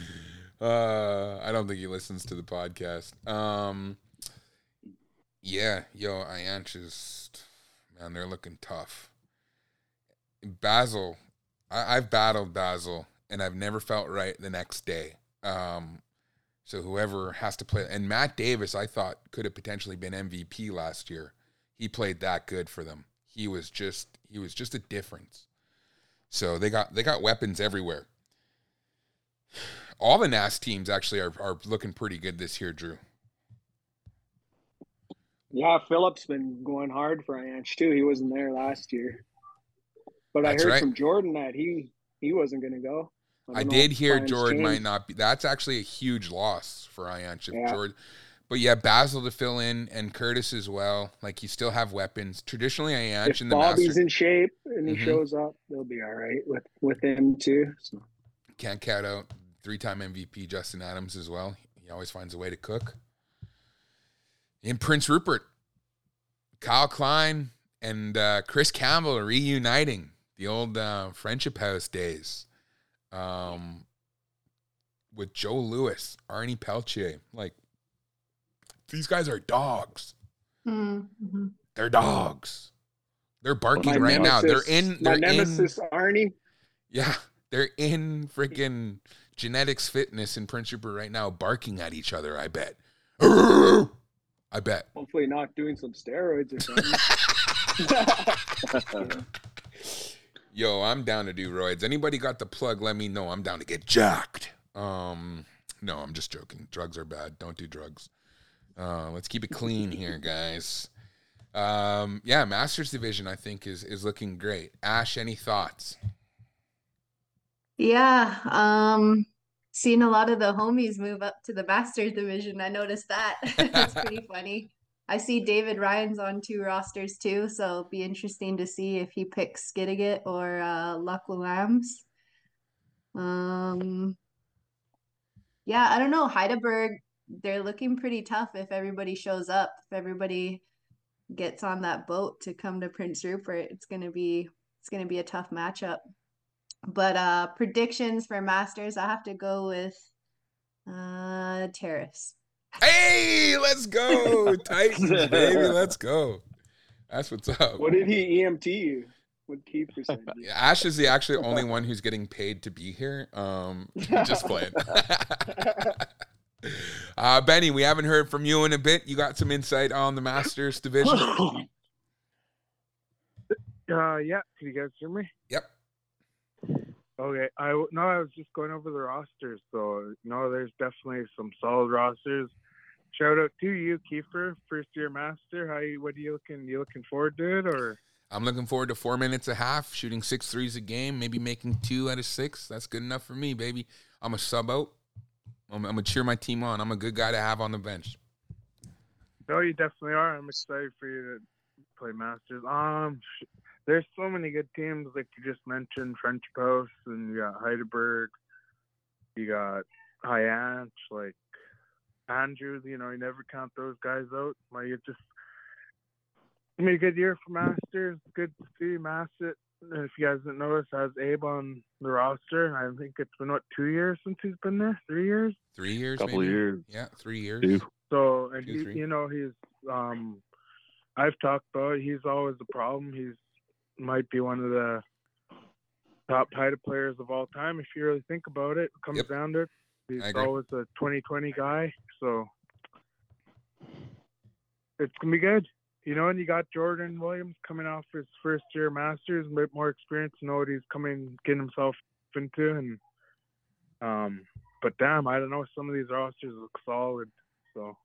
I don't think he listens to the podcast. Iance, man, they're looking tough. Basil, I've battled Basil, and I've never felt right the next day. So whoever has to play, and Matt Davis, I thought could have potentially been MVP last year. He played that good for them. He was just a difference. So they got weapons everywhere. All the NAS teams actually are looking pretty good this year, Drew. Yeah, Philip's been going hard for Iance too. He wasn't there last year. But I heard from Jordan that he wasn't going to go. I did hear Jordan might not be. That's actually a huge loss for Iance. Jordan. But yeah, Basil to fill in and Curtis as well. Like, you still have weapons. Traditionally, Iance in the Bobby's in shape and he shows up, they'll be all right with him too. So. Can't count out 3-time MVP Justin Adams as well. He always finds a way to cook. In Prince Rupert, Kyle Klein and Chris Campbell are reuniting the old Friendship House days. With Joe Lewis, Arnie Peltier. Like, these guys are dogs. Mm-hmm. They're dogs. They're barking right now. They're in Arnie. Yeah, they're in freaking Genetics Fitness in Prince Rupert right now, barking at each other. I bet. I bet. Hopefully, not doing some steroids or something. Yo, I'm down to do roids. Anybody got the plug? Let me know. I'm down to get jacked. No, I'm just joking. Drugs are bad. Don't do drugs. Let's keep it clean here, guys. Masters division, I think, is looking great. Ash, any thoughts? Yeah, seeing a lot of the homies move up to the Masters division. I noticed that. It's pretty funny. I see David Ryan's on 2 rosters too, so it'll be interesting to see if he picks Skidegate or Luck Lambs. Yeah, I don't know. Heidelberg, they're looking pretty tough if everybody shows up. If everybody gets on that boat to come to Prince Rupert, it's gonna be a tough matchup. But predictions for Masters, I have to go with Terrace. Hey, let's go. Titans, baby. Let's go. That's what's up. What did he EMT you? What Keeper said? Ash is the actually only one who's getting paid to be here. Just playing. Benny, we haven't heard from you in a bit. You got some insight on the Masters division? Yeah. Can you guys hear me? Yep. Okay. I was just going over the rosters. So, there's definitely some solid rosters. Shout out to you, Kiefer, first year master. What are you looking forward to it, or? I'm looking forward to 4 minutes a half, shooting 6 threes a game, maybe making 2 out of 6. That's good enough for me, baby. I'm a sub out. I'm gonna cheer my team on. I'm a good guy to have on the bench. No, you definitely are. I'm excited for you to play Masters. There's so many good teams, like you just mentioned, French Post, and you got Heidelberg, you got Hyanch, like Andrews. You never count those guys out. Like it's just gonna be a good year for Masters. Good to see Massett. If you guys didn't notice, has Abe on the roster. I think it's been 2 years since he's been there. 3 years. 3 years. Couple maybe? of years. Yeah, 3 years. 2. So, and 2, 3. he's I've talked about it. He's always the problem. He's might be one of the top Haida players of all time. If you really think about it, it comes down to it. He's always a 2020 guy. So it's going to be good. And you got Jordan Williams coming off his first year Masters, a bit more experience, know what he's getting himself into. And but damn, I don't know. Some of these rosters look solid. So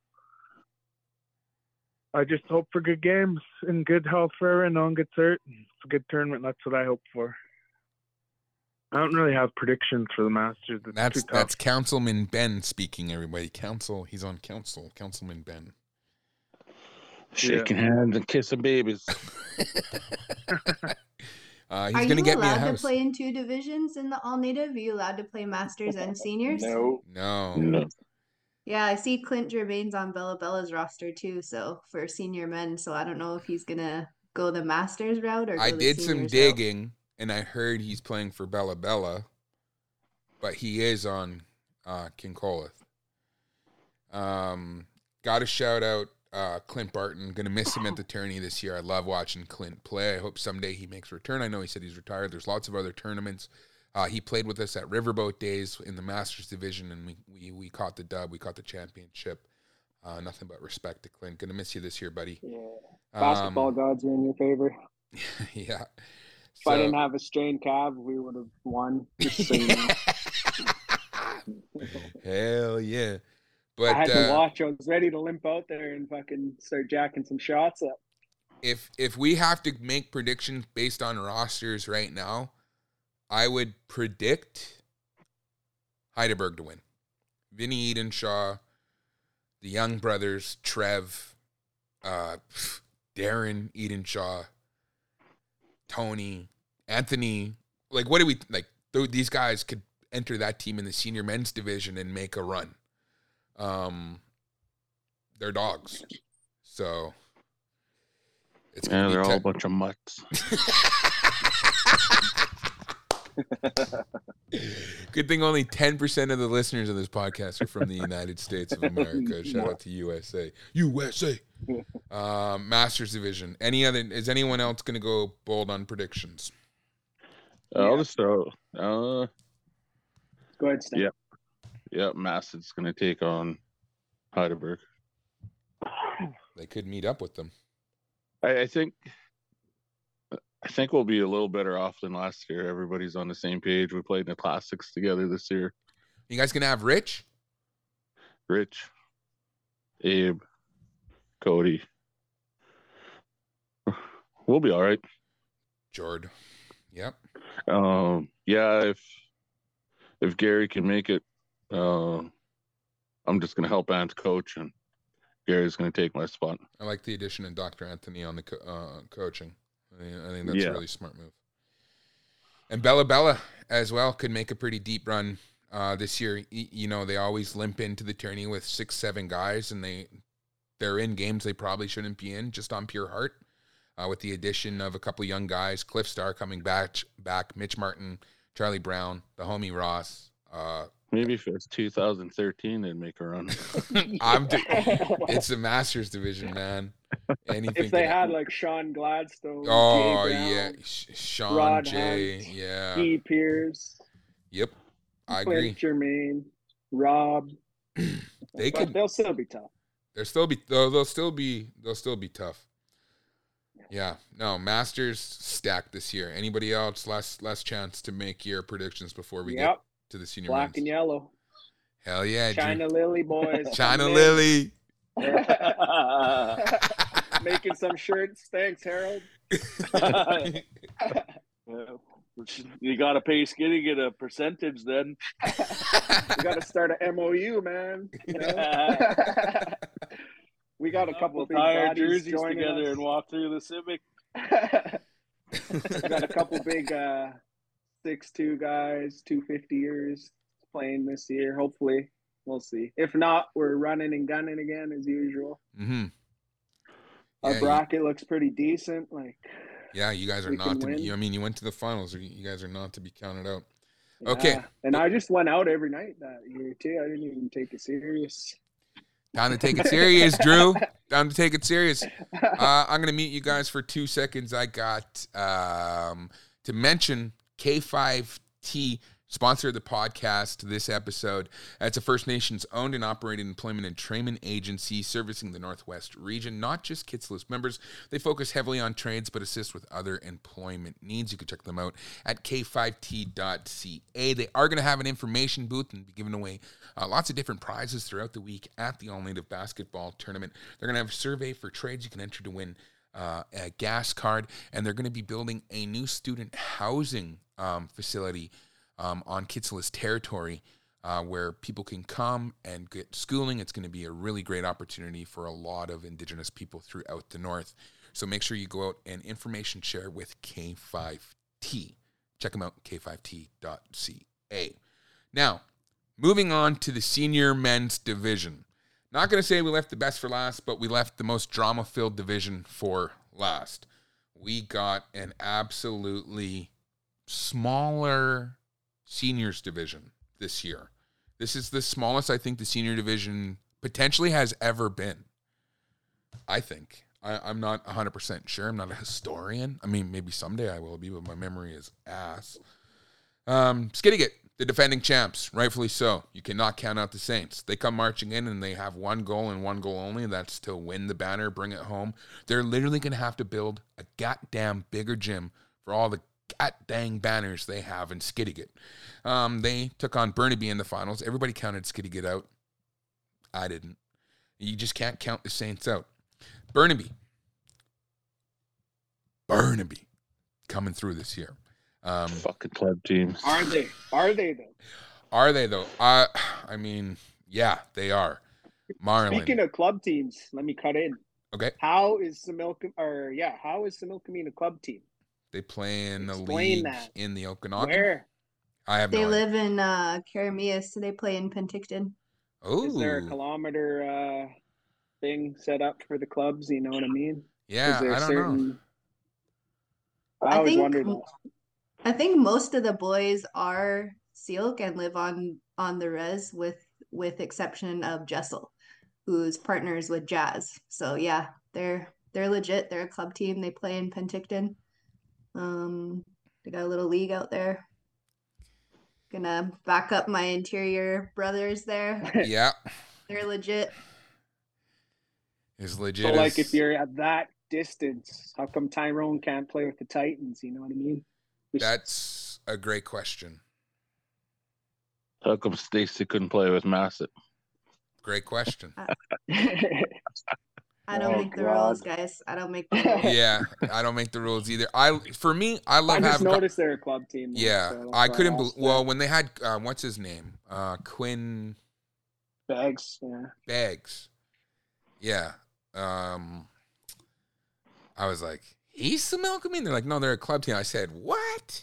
I just hope for good games and good health for everyone. No one gets hurt. It's a good tournament. That's what I hope for. I don't really have predictions for the Masters. That's Councilman Ben speaking, everybody. He's on council. Councilman Ben. Shaking hands and kissing babies. Are you allowed to play in 2 divisions in the All-Native? Are you allowed to play Masters and Seniors? No. Yeah, I see Clint Germain's on Bella Bella's roster too, so for senior men. So I don't know if he's going to go the Masters route or go I the did some seniors digging, route. and I heard he's playing for Bella Bella, but he is on Kincolith. Got to shout out Clint Barton. Going to miss him at the tourney this year. I love watching Clint play. I hope someday he makes a return. I know he said he's retired. There's lots of other tournaments. He played with us at Riverboat Days in the Masters division, and we caught the dub. We caught the championship. Nothing but respect to Clint. Going to miss you this year, buddy. Yeah. Basketball gods are in your favor. Yeah. If I didn't have a strained calf, we would have won. Just so you know. Hell yeah. But I had to watch. I was ready to limp out there and fucking start jacking some shots up. If we have to make predictions based on rosters right now, I would predict Heidelberg to win. Vinny Edenshaw, the Young brothers, Trev, Darren Edenshaw, Tony, Anthony. Like, what do we like? These guys could enter that team in the senior men's division and make a run. They're dogs, so it's gonna they're all a bunch of mutts. Good thing only 10% of the listeners of this podcast are from the United States of America. Shout out to USA. Masters division. Is anyone else going to go bold on predictions? I'll just throw. Go ahead, Stan. Yep. Massett's going to take on Heidelberg. They could meet up with them. I think we'll be a little better off than last year. Everybody's on the same page. We played in the classics together this year. You guys gonna have Rich, Abe, Cody. We'll be all right. Jord. Yep. Yeah. If Gary can make it, I'm just gonna help Ant coach, and Gary's gonna take my spot. I like the addition of Dr. Anthony on the coaching. I think that's a really smart move. And Bella Bella as well could make a pretty deep run this year. They always limp into the tourney with 6-7 guys, and they're in games they probably shouldn't be in just on pure heart. With the addition of a couple young guys, Cliff Star coming back, Mitch Martin, Charlie Brown, the homie Ross. Maybe if it's 2013, they'd make a run. It's the Masters division, man. Anything if they had like Sean Gladstone, oh Jay Brown, yeah, Sean Rod J, Hunt, yeah, E. Pierce, yep, I Clint agree. Germain, Rob, they'll still be tough. They'll still be tough. Yeah, no, Masters stacked this year. Anybody else? Last chance to make your predictions before we get to the senior Black men's. and yellow. Hell yeah, China Lily boys. China Lily. Making some shirts. Thanks, Harold. You got to pay Skinny get a percentage then. We got to start an MOU, man. You know? We got a couple we'll big tie our bodies jerseys joining together us. and walk through the Civic. We got a couple big 6'2" guys, 250ers playing this year. Hopefully, we'll see. If not, we're running and gunning again as usual. Mm-hmm. Our bracket looks pretty decent. Yeah, you guys are we not can to be. win. I mean, you went to the finals. You guys are not to be counted out. Yeah. Okay. And I just went out every night that year too. I didn't even take it serious. Time to take it serious, Drew. Time to take it serious. I'm going to mute you guys for 2 seconds. I got to mention K5T, sponsor of the podcast this episode. It's a First Nations owned and operated employment and training agency servicing the Northwest region, not just Kitsilus members. They focus heavily on trades but assist with other employment needs. You can check them out at k5t.ca. They are going to have an information booth and be giving away lots of different prizes throughout the week at the All-Native Basketball Tournament. They're going to have a survey for trades you can enter to win a gas card, and they're going to be building a new student housing facility on Kitsilus territory where people can come and get schooling. It's going to be a really great opportunity for a lot of Indigenous people throughout the North. So make sure you go out and information share with K5T. Check them out, k5t.ca. Now, moving on to the senior men's division. Not going to say we left the best for last, but we left the most drama-filled division for last. We got an absolutely smaller seniors division this year. This is the smallest I think the senior division potentially has ever been. I think. I'm not 100% sure. I'm not a historian. I mean, maybe someday I will be, but my memory is ass. Skidegate, the defending champs, rightfully so. You cannot count out the Saints. They come marching in and they have one goal and one goal only, and that's to win the banner, bring it home. They're literally going to have to build a goddamn bigger gym for all the dang banners they have in Skidegate. They took on Burnaby in the finals. Everybody counted Skidegate out. I didn't. You just can't count the Saints out. Burnaby coming through this year. Fucking club teams. Are they? Are they though? Are they though? I mean, yeah, they are. Marlin. Speaking of club teams, let me cut in. Okay. How is Similkameen a club team? They play in the Explain league that. in the Okanagan. Where? I have They no live in Karamias, so they play in Penticton. idea. Is there a Ooh. kilometer thing set up for the clubs? You know what I mean? Yeah, Is there I don't know. I always wondered that. I think most of the boys are Silk and live on the res with exception of Jessel, who's partners with Jazz. So yeah, they're legit. They're a club team. They play in Penticton. They got a little league out there. Gonna back up my interior brothers there. Yeah. They're legit. As legit So, as... like, if you're at that distance, how come Tyrone can't play with the Titans? You know what I mean? That's a great question. How come Stacy couldn't play with Massett? Great question. I don't Oh, make the God. rules, guys. I don't make the rules. Yeah, I don't make the rules either. I love I just having... noticed they're a club team. though, Yeah, so that's I why couldn't asked that. well, when they had, what's his name? Quinn Bags, yeah. Bags. Yeah. I was like, he's Similkameen? They're like, no, they're a club team. I said, what?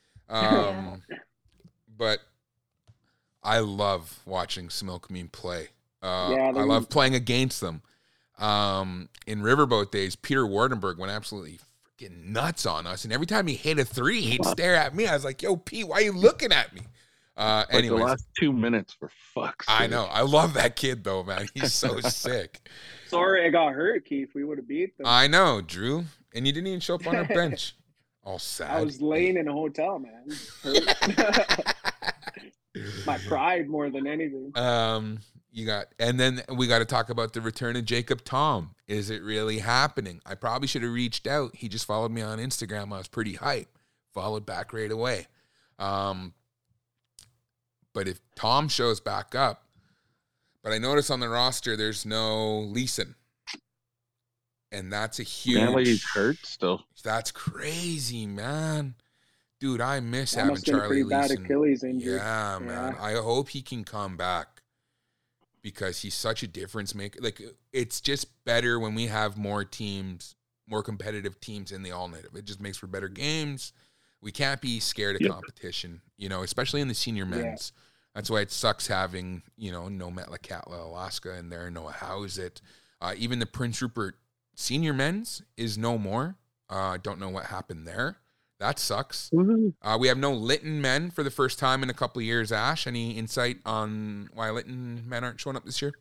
But I love watching Similkameen play. Yeah, I love playing against them. In Riverboat days, Peter Wardenberg went absolutely freaking nuts on us. And every time he hit a three, he'd stare at me. I was like, yo, Pete, why are you looking at me? Like the Anyways, last 2 minutes, for fuck's sake. I know. I love that kid, though, man. He's so sick. Sorry I got hurt, Keith. We would have beat them. I know, Drew. And you didn't even show up on our bench. All sad. I was laying in a hotel, man. Hurt. My pride more than anything. And then we got to talk about the return of Jacob Tom. Is it really happening? I probably should have reached out. He just followed me on Instagram. I was pretty hype. Followed back right away. But if Tom shows back up, But I noticed on the roster there's no Leeson. And that's a huge... Apparently he's hurt still. That's crazy, man. Dude, I miss That having must have been a Charlie pretty bad Leeson. Achilles injury. Yeah, man. Yeah. I hope he can come back because he's such a difference maker. Like, it's just better when we have more teams, more competitive teams in the all-native. It just makes for better games. We can't be scared of competition, you know, especially in the senior men's. That's why it sucks having, you know, no Metlakatla, Alaska in there, no Howzit. Even the Prince Rupert senior men's is no more. Don't know what happened there. That sucks. We have no Lytton men for the first time in a couple of years. Ash, any insight on why Lytton men aren't showing up this year?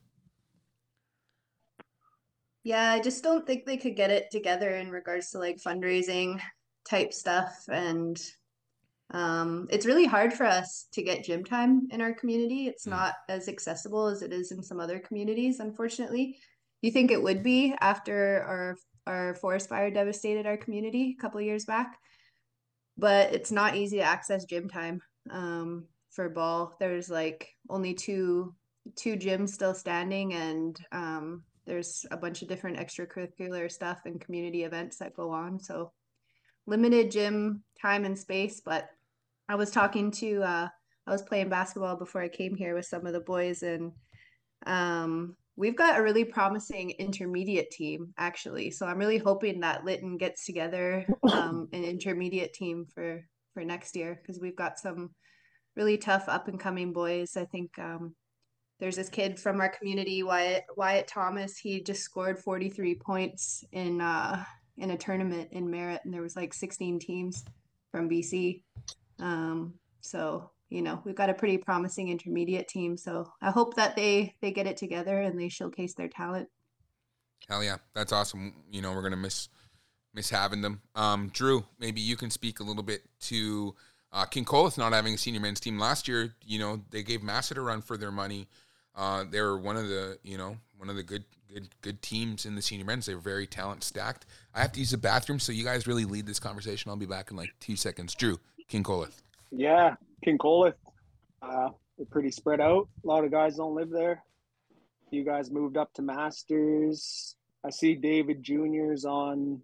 Yeah, I just don't think they could get it together in regards to like fundraising type stuff. And it's really hard for us to get gym time in our community. It's not as accessible as it is in some other communities, unfortunately. You think it would be after our forest fire devastated our community a couple of years back, but it's not easy to access gym time for ball. There's like only two gyms still standing, and there's a bunch of different extracurricular stuff and community events that go on. So limited gym time and space. But I was talking to, I was playing basketball before I came here with some of the boys, and we've got a really promising intermediate team, actually. So I'm really hoping that Lytton gets together an intermediate team for next year, because we've got some really tough up and coming boys. I think there's this kid from our community, Wyatt Thomas. He just scored 43 points in a tournament in Merritt, and there was like 16 teams from BC. So, you know, we've got a pretty promising intermediate team. So I hope that they get it together and they showcase their talent. Hell yeah, that's awesome. You know, we're gonna miss having them. Drew, maybe you can speak a little bit to King Coleth not having a senior men's team last year. You know, they gave Massett a run for their money. They were one of the good teams in the senior men's. They were very talent stacked. I have to use the bathroom, so you guys really lead this conversation. I'll be back in like 2 seconds. Drew, King Coleth. Yeah, King Coleth. They're pretty spread out. A lot of guys don't live there. A few guys moved up to Masters. I see David Jr.'s on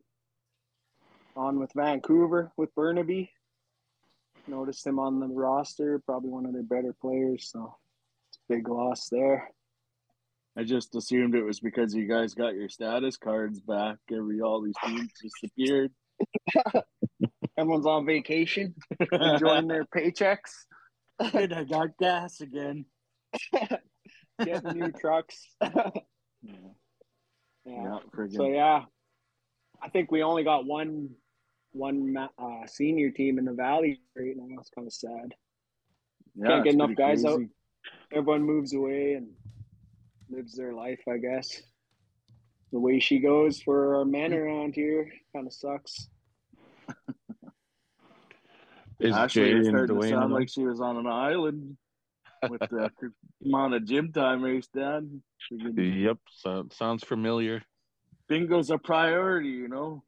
with Vancouver with Burnaby. Noticed him on the roster, probably one of their better players, so it's a big loss there. I just assumed it was because you guys got your status cards back. All these teams disappeared. Everyone's on vacation, enjoying their paychecks. And I got gas again. Getting new trucks. Yeah. So yeah, I think we only got one senior team in the Valley right now. It's kind of sad. Can't get enough guys out. Everyone moves away and lives their life, I guess. The way she goes for our men around here kind of sucks. Ashley was starting to sound like she was on an island with the amount of gym time raced down. Yep, sounds familiar. Bingo's a priority, you know.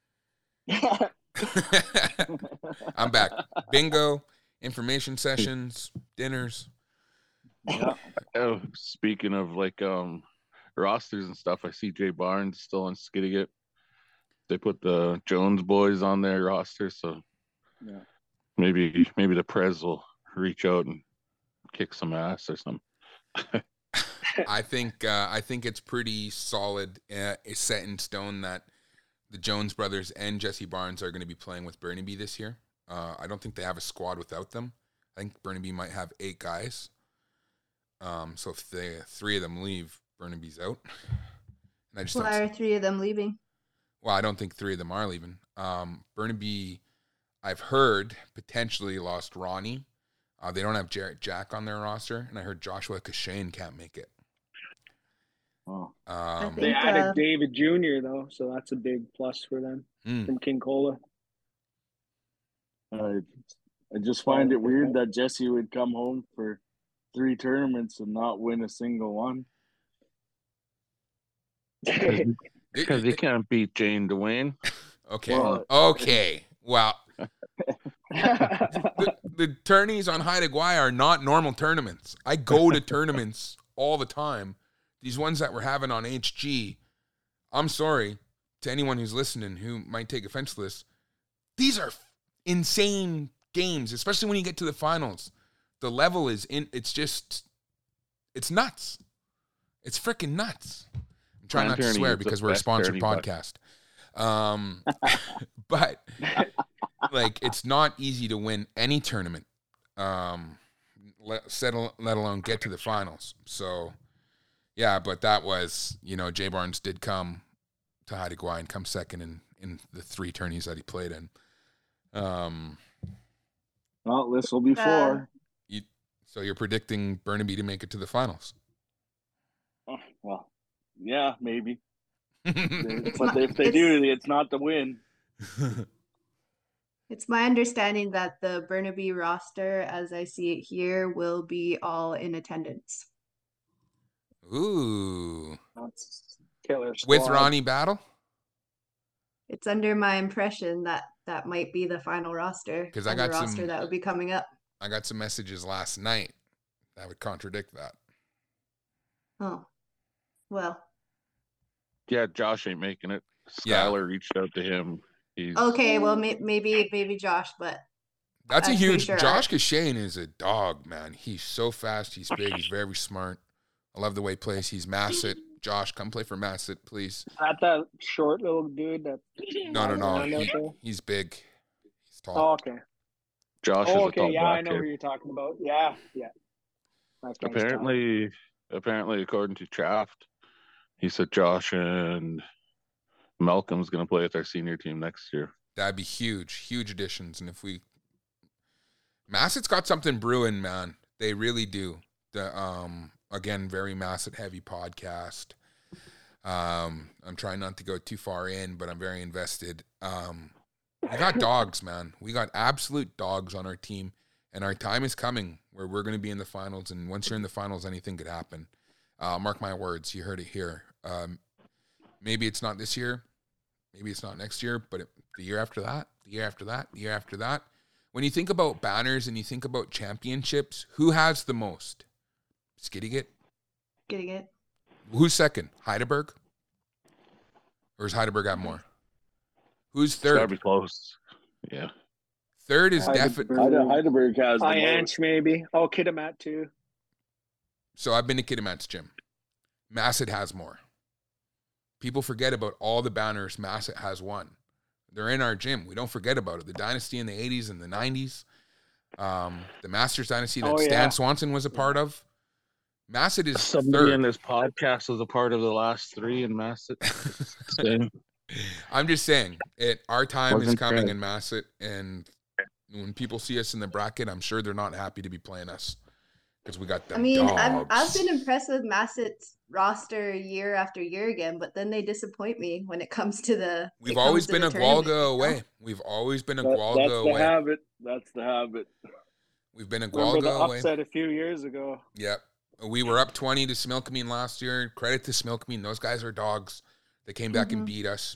I'm back. Bingo, information sessions, dinners. Yeah. Oh, speaking of like rosters and stuff, I see Jay Barnes still on Skidegate. They put the Jones boys on their roster, so yeah. Maybe the Prez will reach out and kick some ass or something. I think it's pretty solid. It's set in stone that the Jones brothers and Jesse Barnes are going to be playing with Burnaby this year. I don't think they have a squad without them. I think Burnaby might have 8 guys. So if the 3 of them leave, Burnaby's out. And Why are 3 of them leaving? Well, I don't think 3 of them are leaving. Burnaby, I've heard, potentially lost Ronnie. They don't have Jarrett Jack on their roster, and I heard Joshua Cashane can't make it. Oh. They added David Jr. though, so that's a big plus for them from King Cola. I just find it weird that Jesse would come home for 3 tournaments and not win a single one. Because he can't beat Jane Dwayne. Okay. Okay. Well, the tourneys on Haida Gwaii are not normal tournaments. I go to tournaments all the time. These ones that we're having on HG, I'm sorry to anyone who's listening who might take offense to this. These are insane games, especially when you get to the finals. The level is it's nuts. It's freaking nuts. I'm trying not to swear because we're a sponsored podcast. But like, it's not easy to win any tournament, let alone get to the finals. So yeah, but that was, Jay Barnes did come to Haida Gwaii and come second in the 3 tourneys that he played in. Well, this will be 4. So you're predicting Burnaby to make it to the finals? Oh, well, yeah, maybe. But if they do, it's not the win. It's my understanding that the Burnaby roster, as I see it here, will be all in attendance. Ooh. That's killer squad. With Ronnie Battle? It's under my impression that might be the final roster. Because I got the roster that would be coming up. I got some messages last night that would contradict that. Oh, well. Yeah, Josh ain't making it. Skylar reached out to him. Okay, well, maybe Josh, but that's a huge. Sure Josh Kashane is a dog, man. He's so fast. He's big. He's very smart. I love the way he plays. He's Masset. Josh, come play for Masset, please. Not that short little dude. No. He's big. He's tall. Oh, okay. Josh is a tall yeah, black I know kid. who you're talking about. Yeah. That's nice Apparently, according to Chaft, he said Josh and Malcolm's going to play with our senior team next year. That'd be huge additions. And if Masset's got something brewing, man. They really do. Again, very Masset heavy podcast. I'm trying not to go too far in, but I'm very invested. We got dogs, man. We got absolute dogs on our team, and our time is coming where we're going to be in the finals. And once you're in the finals, anything could happen. Mark my words. You heard it here. Maybe it's not this year. Maybe it's not next year, but the year after that, the year after that, the year after that. When you think about banners and you think about championships, who has the most? Skidegate? Skidegate. Who's second? Heidelberg? Or does Heidelberg have more? Who's third? Gotta be close. Yeah. Third is definitely Heidelberg has the Anch maybe. Oh, Kitimat too. So I've been to Kitimat's gym. Masset has more. People forget about all the banners Masset has won. They're in our gym. We don't forget about it. The dynasty in the 80s and the 90s. The Masters dynasty that Stan Swanson was a part of. Masset is Somebody third. in this podcast was a part of the last 3 in Masset. I'm just saying, our time is Wasn't coming fair. in Masset, and when people see us in the bracket, I'm sure they're not happy to be playing us because we got them. I mean, dogs. I've been impressed with Masset's roster year after year again, but then they disappoint me when it comes to the. We've always been a tournament, Gualga away. We've always been a Gualga away. That's the habit. We've been a Remember the Gualga away. upset a few years ago. Yep. We were up 20 to Smilkameen last year. Credit to Smilkameen. Those guys are dogs. They came back and beat us.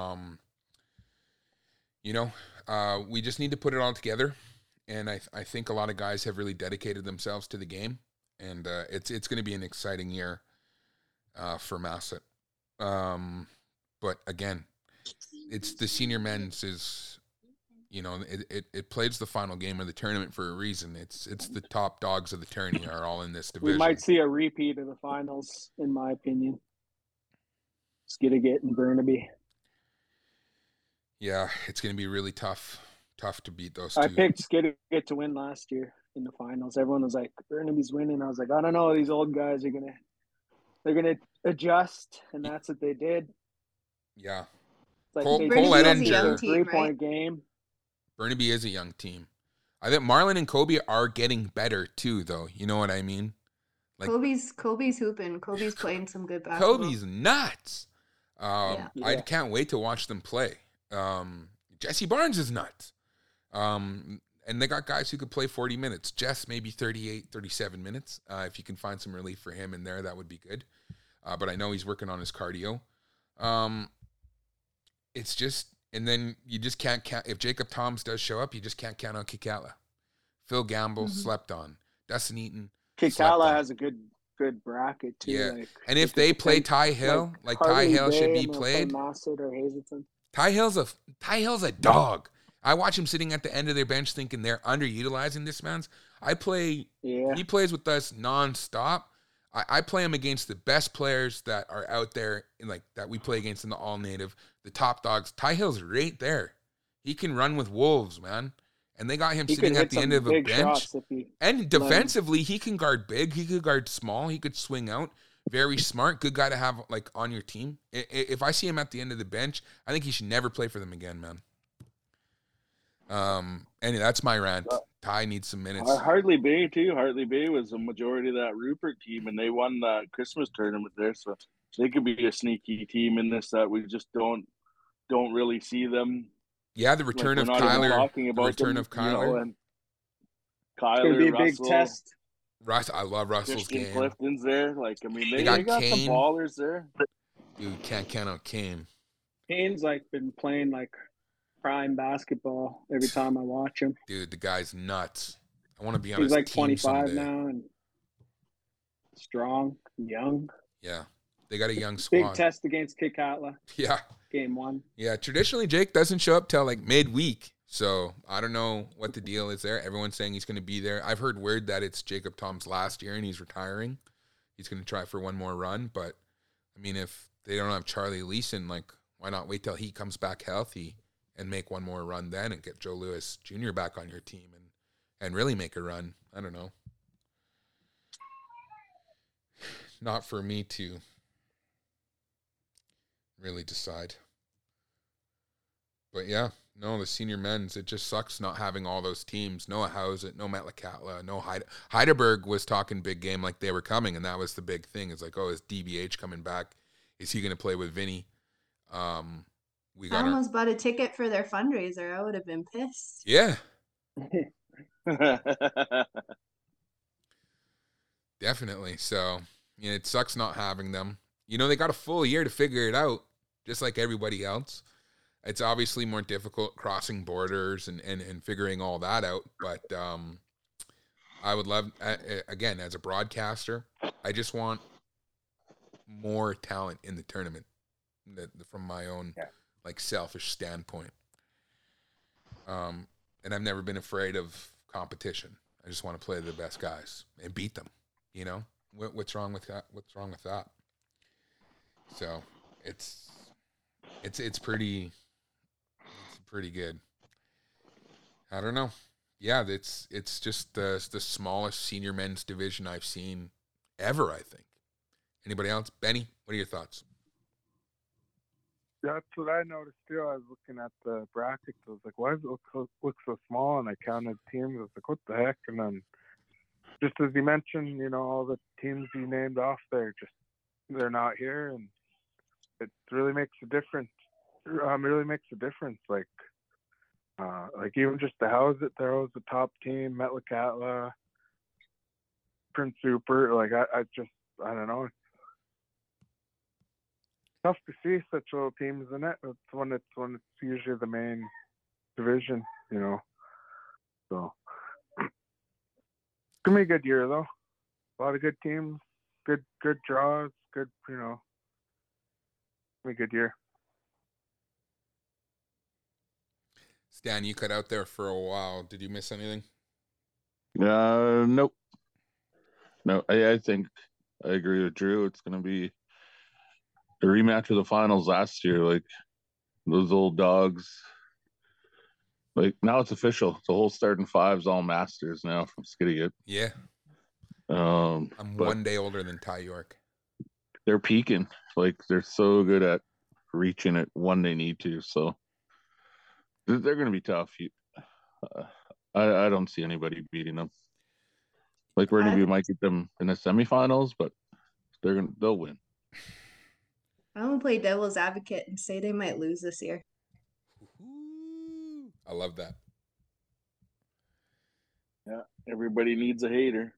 We just need to put it all together. And I think a lot of guys have really dedicated themselves to the game. And it's going to be an exciting year for Masset. But again, it's the senior men's is, it plays the final game of the tournament for a reason. It's the top dogs of the tourney are all in this division. We might see a repeat of the finals, in my opinion. Skidegate and Burnaby. Yeah, it's going to be really tough to beat those two. I picked Skidegate to win last year in the finals. Everyone was like, Burnaby's winning. I was like, I don't know. These old guys they're gonna adjust, and that's what they did. Yeah. It's like Cole Edinger. 3-point game. Burnaby is a young team. I think Marlon and Kobe are getting better too, though. You know what I mean? Like Kobe's hooping. Kobe's playing some good basketball. Kobe's nuts. I can't wait to watch them play. Jesse Barnes is nuts. And they got guys who could play 40 minutes. Jess, maybe 38, 37 minutes. If you can find some relief for him in there, that would be good. But I know he's working on his cardio. It's just, and then you just can't count. If Jacob Toms does show up, you just can't count on Kikala. Phil Gamble slept on. Dustin Eaton. Kikala has a good good bracket too. Yeah. Like, And if they play could Ty Hill, like Ty Hartley Hill should Bay, be and they'll play played. Massett or Hazelton. Ty Hill's a dog. I watch him sitting at the end of their bench thinking they're underutilizing this man's. Yeah. He plays with us nonstop. I play him against the best players that are out there in like that we play against in the all native, the top dogs. Ty Hill's right there. He can run with wolves, man. And they got him He sitting could at hit the some end of a big bench. shots if he And let him. defensively, he can guard big. He could guard small. He could swing out. Very smart. Good guy to have like on your team. If I see him at the end of the bench, I think he should never play for them again, man. And that's my rant. Ty needs some minutes. Hartley Bay too. Hartley Bay was a majority of that Rupert team, and they won that Christmas tournament there. So they could be a sneaky team in this that we just don't really see them. Yeah, the return Like, of we're not even Kyler. talking The about return them, of Kyler. and It's gonna be Kyler, a big Russell, test. Russ, I love Russell's Christian game. Clifton's there. Like, I mean, They they got got some Kane. ballers there. Dude, can't count out Kane. Kane's like been playing like prime basketball every time I watch him. Dude, the guy's nuts. I want to be on He's his like team 25 someday. now and strong, young. Yeah, they got a young Big squad. test against Kikatla, Yeah, game 1. yeah. Traditionally, Jake doesn't show up till like midweek, so I don't know what the deal is there. Everyone's saying he's going to be there. I've heard word that it's Jacob Tom's last year and he's retiring. He's going to try for one more run, but I mean, if they don't have Charlie Leeson, like, why not wait till he comes back healthy and make one more run then and get Joe Louis Jr. back on your team and really make a run? I don't know. Not for me to really decide. But yeah, no, the senior men's, it just sucks not having all those teams. No Howsett, no Metlakatla, no Heidelberg was talking big game like they were coming, and that was the big thing. It's like, oh, is DBH coming back? Is he going to play with Vinny? We I got almost bought a ticket for their fundraiser. I would have been pissed. yeah, definitely. So, yeah, it sucks not having them. You know, they got a full year to figure it out, just like everybody else. It's obviously more difficult crossing borders and figuring all that out. But I would love, again, as a broadcaster, I just want more talent in the tournament from my own like selfish standpoint. And I've never been afraid of competition. I just want to play the best guys and beat them. You know, what's wrong with that? What's wrong with that? So it's pretty good. I don't know. Yeah, it's just the smallest senior men's division I've seen ever, I think. Anybody else? Benny, what are your thoughts? That's what I noticed too. I was looking at the brackets. I was like, why does it look so small? And I counted teams. I was like, what the heck? And then just as you mentioned, you know, all the teams you named off there, just they're not here, and it really makes a difference. Like even just the Howsett, there was the top team, Metlakatla, Prince Rupert. Like I don't know. It's tough to see such little teams in it. It's when it's usually the main division, you know. So it's gonna be a good year though. A lot of good teams, good draws, good, you know. It's gonna be a good year. Stan, you cut out there for a while. Did you miss anything? Nope. No, I think I agree with Drew. It's going to be a rematch of the finals last year. Like, those old dogs. Like, now it's official. The whole starting five's all masters now from Skidegate. Yeah. I'm one day older than Ty York. They're peaking. Like, they're so good at reaching it when they need to. So they're going to be tough. I don't see anybody beating them. Like, we might get them in the semifinals, but they'll win. I'm gonna play devil's advocate and say they might lose this year. I love that. Yeah, everybody needs a hater.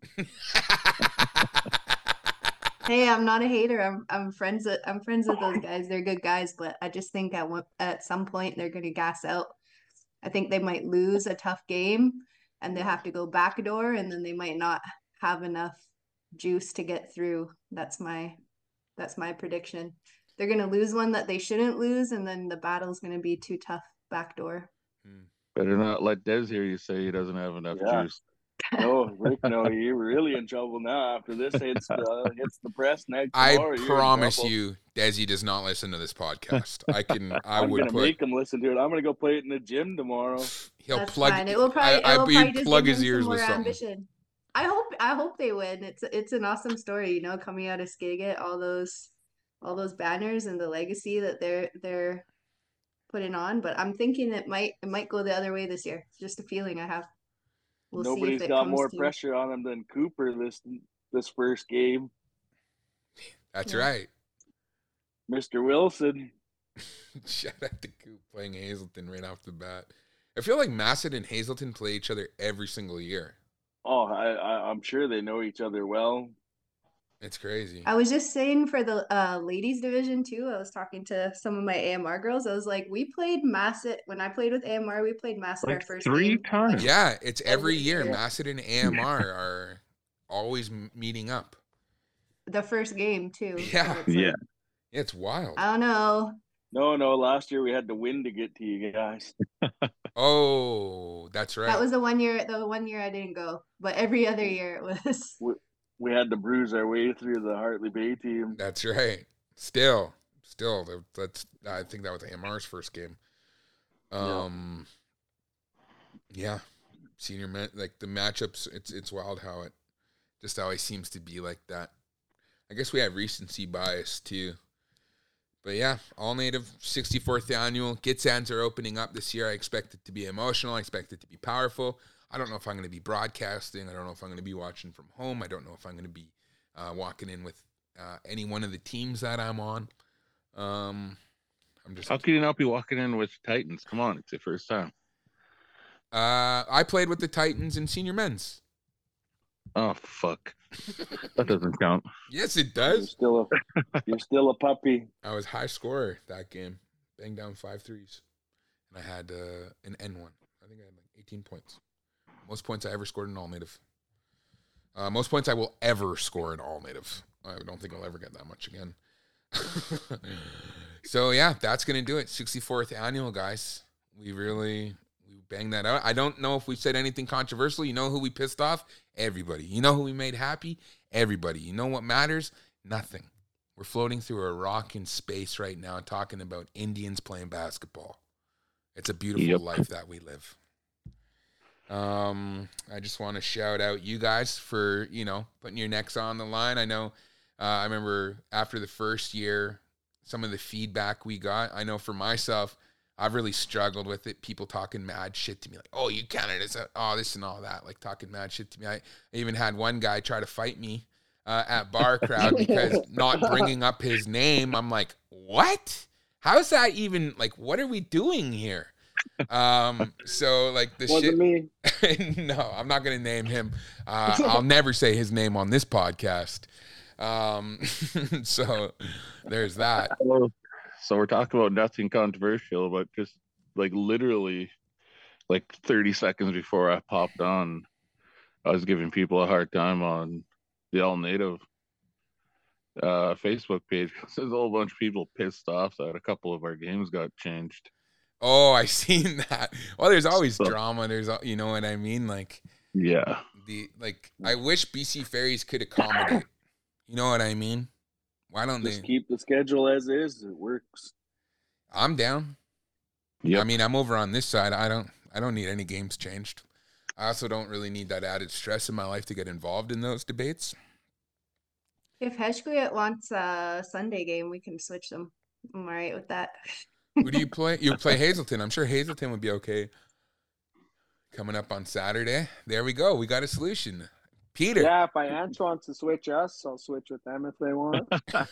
Hey, I'm not a hater. I'm friends with those guys. They're good guys, but I just think at some point they're gonna gas out. I think they might lose a tough game and they have to go backdoor, and then they might not have enough juice to get through. That's my prediction. They're going to lose one that they shouldn't lose, and then the battle's going to be too tough backdoor. Better not let Des hear you say he doesn't have enough juice. No, Rick, no, you're really in trouble now. After this hits the press next tomorrow, I promise you, Desi does not listen to this podcast. I'm gonna make him listen to it. I'm gonna go play it in the gym tomorrow. He'll That's plug. fine. It will probably just plug give his him ears some with more something. ambition. I hope they win. It's an awesome story, you know, coming out of Skagit, all those banners and the legacy that they're putting on. But I'm thinking it might go the other way this year. It's just a feeling I have. We'll Nobody's see if it got comes more to... pressure on him than Cooper this first game. That's right. Mr. Wilson. Shout out to Coop playing Hazelton right off the bat. I feel like Massett and Hazelton play each other every single year. Oh, I'm sure they know each other well. It's crazy. I was just saying for the ladies division too, I was talking to some of my AMR girls. I was like, we played Massett when I played with AMR. We played Massett our first 3 game. times. Yeah, it's every year. Massett and AMR are always meeting up. The first game too. Yeah, so yeah. It's wild. I don't know. No. Last year we had to win to get to you guys. Oh, that's right. That was the one year I didn't go, but every other year it was. We had to bruise our way through the Hartley Bay team. That's right. Still, that's. I think that was AMR's first game. Yeah, senior men, like the matchups. It's wild how it just always seems to be like that. I guess we have recency bias too. But yeah, all native 64th annual. Gitsands are opening up this year. I expect it to be emotional. I expect it to be powerful. I don't know if I'm going to be broadcasting. I don't know if I'm going to be watching from home. I don't know if I'm going to be walking in with any one of the teams that I'm on. I'm just. How can you not be walking in with Titans? Come on, it's your first time. I played with the Titans in senior men's. Oh fuck, that doesn't count. Yes, it does. You're still a puppy. I was high scorer that game. Banged down 5 threes. And I had an N1. I think I had like 18 points. Most points I ever scored in all native. Most points I will ever score in all native. I don't think I'll ever get that much again. So yeah, that's gonna do it. 64th annual, guys. We banged that out. I don't know if we said anything controversial. You know who we pissed off? Everybody. You know who we made happy? Everybody. You know what matters? Nothing. We're floating through a rock in space right now talking about Indians playing basketball. It's a beautiful life that we live. I just want to shout out you guys for, putting your necks on the line. I know, I remember after the first year, some of the feedback we got. I know for myself, I've really struggled with it. People talking mad shit to me, like, "Oh, you Canada's this and all that," like talking mad shit to me. I even had one guy try to fight me at bar crowd because not bringing up his name. I'm like, what? How's that even, like, what are we doing here? So like the Wasn't shit. me. No, I'm not gonna name him. I'll never say his name on this podcast. So there's that. So we're talking about nothing controversial, but just like literally like 30 seconds before I popped on, I was giving people a hard time on the All Native Facebook page because there's a whole bunch of people pissed off that a couple of our games got changed. Oh, I seen that. Well, there's always drama. There's, you know what I mean? Like, yeah. I wish BC Ferries could accommodate. You know what I mean? Why don't Just they keep the schedule as is? It works. I'm down. Yep. I mean, I'm over on this side. I don't need any games changed. I also don't really need that added stress in my life to get involved in those debates. If Heshkuyat wants a Sunday game, we can switch them. I'm all right with that. Who do you play? You play Hazelton. I'm sure Hazelton would be okay. Coming up on Saturday. There we go. We got a solution. Peter. Yeah, if Iance wants to switch us, I'll switch with them if they want.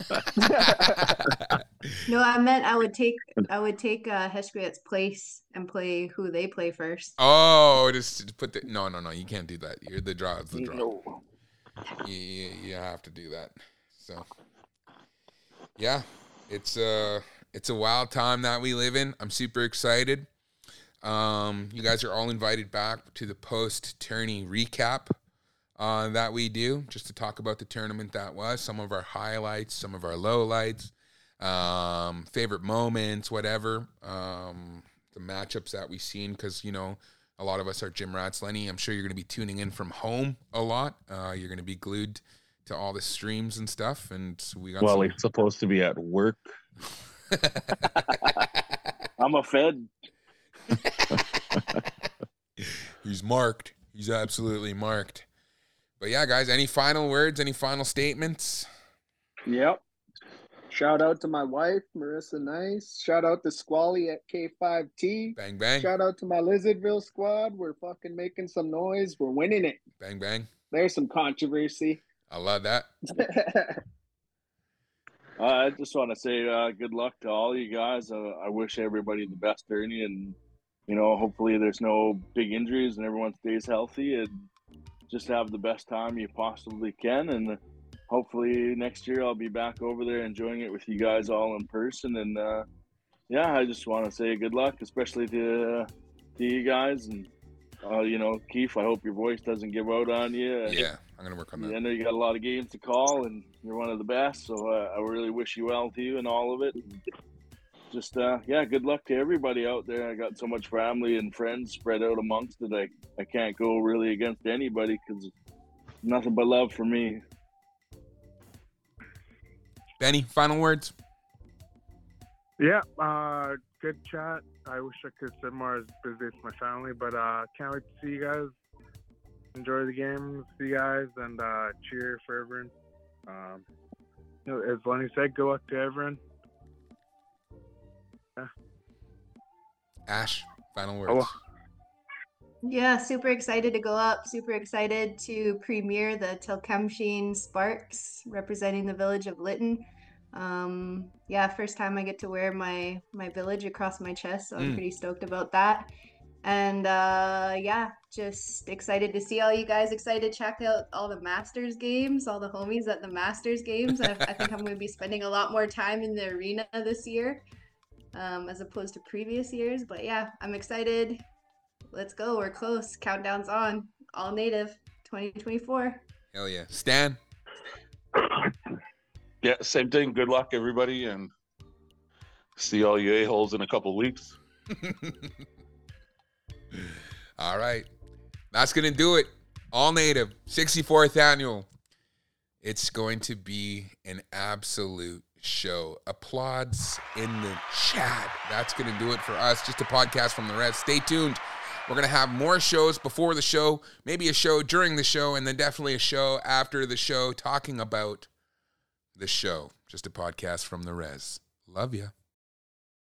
No, I meant I would take Heshkuyat's place and play who they play first. Oh, just put the no. You can't do that. You're the draw. It's the draw. No. You have to do that. So, yeah, it's a wild time that we live in. I'm super excited. You guys are all invited back to the post-tourney recap. that we do, just to talk about the tournament that was, some of our highlights, some of our lowlights, favorite moments, whatever, the matchups that we've seen, because, you know, a lot of us are gym rats. Lenny, I'm sure you're going to be tuning in from home a lot. You're going to be glued to all the streams and stuff, and we got He's supposed to be at work. I'm a Fed. He's marked. He's absolutely marked. But yeah, guys, any final words, any final statements? Yep. Shout out to my wife, Marissa Nice. Shout out to Squally at K5T. Bang, bang. Shout out to my Lizardville squad. We're fucking making some noise. We're winning it. Bang, bang. There's some controversy. I love that. I just want to say good luck to all you guys. I wish everybody the best journey, and, you know, hopefully there's no big injuries and everyone stays healthy, and just have the best time you possibly can. And hopefully next year I'll be back over there enjoying it with you guys all in person. And yeah, I just want to say good luck, especially to you guys. And you know, Keith, I hope your voice doesn't give out on you. Yeah, I'm gonna work on that. I know you got a lot of games to call, and you're one of the best. So I really wish you well too and all of it. And just yeah, good luck to everybody out there. I got so much family and friends spread out amongst it. I can't go really against anybody because nothing but love for me. Benny, final words? Yeah, good chat. I wish I could spend more. I was busy with my family, but can't wait to see you guys. Enjoy the games, see you guys, and cheer for everyone. You know, as Lenny said, good luck to everyone. Yeah. Ash, final words. Yeah, super excited to go up. Super excited to premiere the Tilkemsheen Sparks representing the village of Lytton. Yeah, first time I get to wear my village across my chest, so I'm pretty stoked about that. And yeah, just excited to see all you guys. Excited to check out all the Masters games, all the homies at the Masters games. I think I'm going to be spending a lot more time in the arena this year, as opposed to previous years. But yeah, I'm excited. Let's go. We're close. Countdown's on. All native 2024. Hell yeah. Stan? Yeah, same thing. Good luck, everybody, and see all you a-holes in a couple weeks. All right. That's going to do it. All native, 64th annual. It's going to be an absolute show. Applauds in the chat. That's going to do it for us. Just a podcast from the Res. Stay tuned. We're going to have more shows before the show, maybe a show during the show, and then definitely a show after the show talking about the show. Just a podcast from the Res. Love ya.